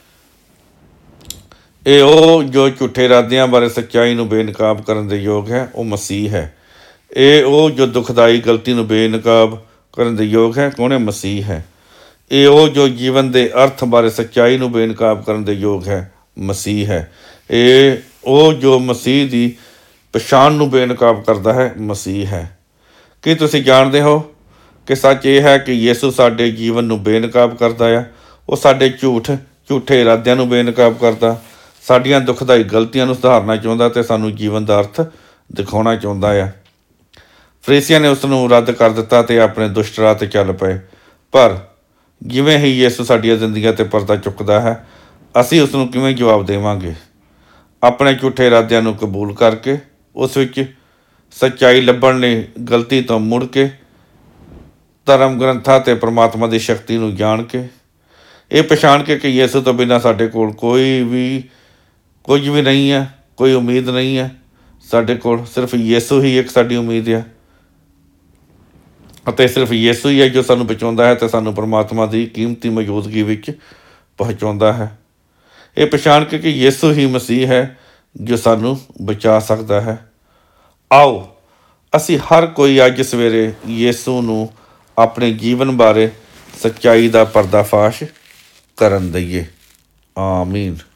ਇਹ ਉਹ ਜੋ ਝੂਠੇ ਇਰਾਦਿਆਂ ਬਾਰੇ ਸੱਚਾਈ ਨੂੰ ਬੇਨਕਾਬ ਕਰਨ ਦੇ ਯੋਗ ਹੈ, ਉਹ ਮਸੀਹ ਹੈ। ਇਹ ਉਹ ਜੋ ਦੁਖਦਾਈ ਗਲਤੀ ਨੂੰ ਬੇਨਕਾਬ ਕਰਨ ਦੇ ਯੋਗ ਹੈ, ਕੌਣ ਹੈ? ਮਸੀਹ ਹੈ। ਇਹ ਉਹ ਜੋ ਜੀਵਨ ਦੇ ਅਰਥ ਬਾਰੇ ਸੱਚਾਈ ਨੂੰ ਬੇਨਕਾਬ ਕਰਨ ਦੇ ਯੋਗ ਹੈ, ਮਸੀਹ ਹੈ। ਇਹ ਉਹ ਜੋ ਮਸੀਹ ਦੀ ਪਛਾਣ ਨੂੰ ਬੇਨਕਾਬ ਕਰਦਾ ਹੈ, ਮਸੀਹ ਹੈ। ਕੀ ਤੁਸੀਂ ਜਾਣਦੇ ਹੋ ਕਿ ਸੱਚ ਇਹ ਹੈ ਕਿ ਯਿਸੂ ਸਾਡੇ ਜੀਵਨ ਨੂੰ ਬੇਨਕਾਬ ਕਰਦਾ ਆ। ਉਹ ਸਾਡੇ ਝੂਠੇ ਇਰਾਦਿਆਂ ਨੂੰ ਬੇਨਕਾਬ ਕਰਦਾ, ਸਾਡੀਆਂ ਦੁਖਦਾਈ ਗਲਤੀਆਂ ਨੂੰ ਸੁਧਾਰਨਾ ਚਾਹੁੰਦਾ ਅਤੇ ਸਾਨੂੰ ਜੀਵਨ ਦਾ ਅਰਥ ਦਿਖਾਉਣਾ ਚਾਹੁੰਦਾ ਆ। ਫਰੀਸੀਆਂ ਨੇ ਉਸ ਨੂੰ ਰੱਦ ਕਰ ਦਿੱਤਾ ਅਤੇ ਆਪਣੇ ਦੁਸ਼ਟ ਰਾਹ 'ਤੇ ਚੱਲ ਪਏ। ਪਰ ਜਿਵੇਂ ਹੀ ਯਿਸੂ ਸਾਡੀਆਂ ਜ਼ਿੰਦਗੀਆਂ 'ਤੇ ਪਰਦਾ ਚੁੱਕਦਾ ਹੈ, ਅਸੀਂ ਉਸ ਨੂੰ ਕਿਵੇਂ ਜਵਾਬ ਦੇਵਾਂਗੇ? ਆਪਣੇ ਝੂਠੇ ਇਰਾਦਿਆਂ ਨੂੰ ਕਬੂਲ ਕਰਕੇ, ਉਸ ਵਿੱਚ ਸੱਚਾਈ ਲੱਭਣ ਲਈ ਗਲਤੀ ਤੋਂ ਮੁੜ ਕੇ, ਧਰਮ ਗ੍ਰੰਥਾਂ ਅਤੇ ਪਰਮਾਤਮਾ ਦੀ ਸ਼ਕਤੀ ਨੂੰ ਜਾਣ ਕੇ, ਇਹ ਪਛਾਣ ਕੇ ਕਿ ਯਿਸੂ ਤੋਂ ਬਿਨਾਂ ਸਾਡੇ ਕੋਲ ਕੁਝ ਵੀ ਨਹੀਂ ਹੈ, ਕੋਈ ਉਮੀਦ ਨਹੀਂ ਹੈ। ਸਾਡੇ ਕੋਲ ਸਿਰਫ ਯਿਸੂ ਹੀ ਇੱਕ ਸਾਡੀ ਉਮੀਦ ਹੈ, ਅਤੇ ਸਿਰਫ ਯਿਸੂ ਹੀ ਹੈ ਜੋ ਸਾਨੂੰ ਬਚਾਉਂਦਾ ਹੈ ਅਤੇ ਸਾਨੂੰ ਪਰਮਾਤਮਾ ਦੀ ਕੀਮਤੀ ਮੌਜੂਦਗੀ ਵਿੱਚ ਪਹੁੰਚਾਉਂਦਾ ਹੈ। ਇਹ ਪਛਾਣ ਕੇ ਕਿ ਯਿਸੂ ਹੀ ਮਸੀਹ ਹੈ ਜੋ ਸਾਨੂੰ ਬਚਾ ਸਕਦਾ ਹੈ। ਆਓ ਅਸੀਂ ਹਰ ਕੋਈ ਅੱਜ ਸਵੇਰੇ ਯਿਸੂ ਨੂੰ ਆਪਣੇ ਜੀਵਨ ਬਾਰੇ ਸੱਚਾਈ ਦਾ ਪਰਦਾਫਾਸ਼ ਕਰਨ ਦਈਏ। ਆਮੀਨ।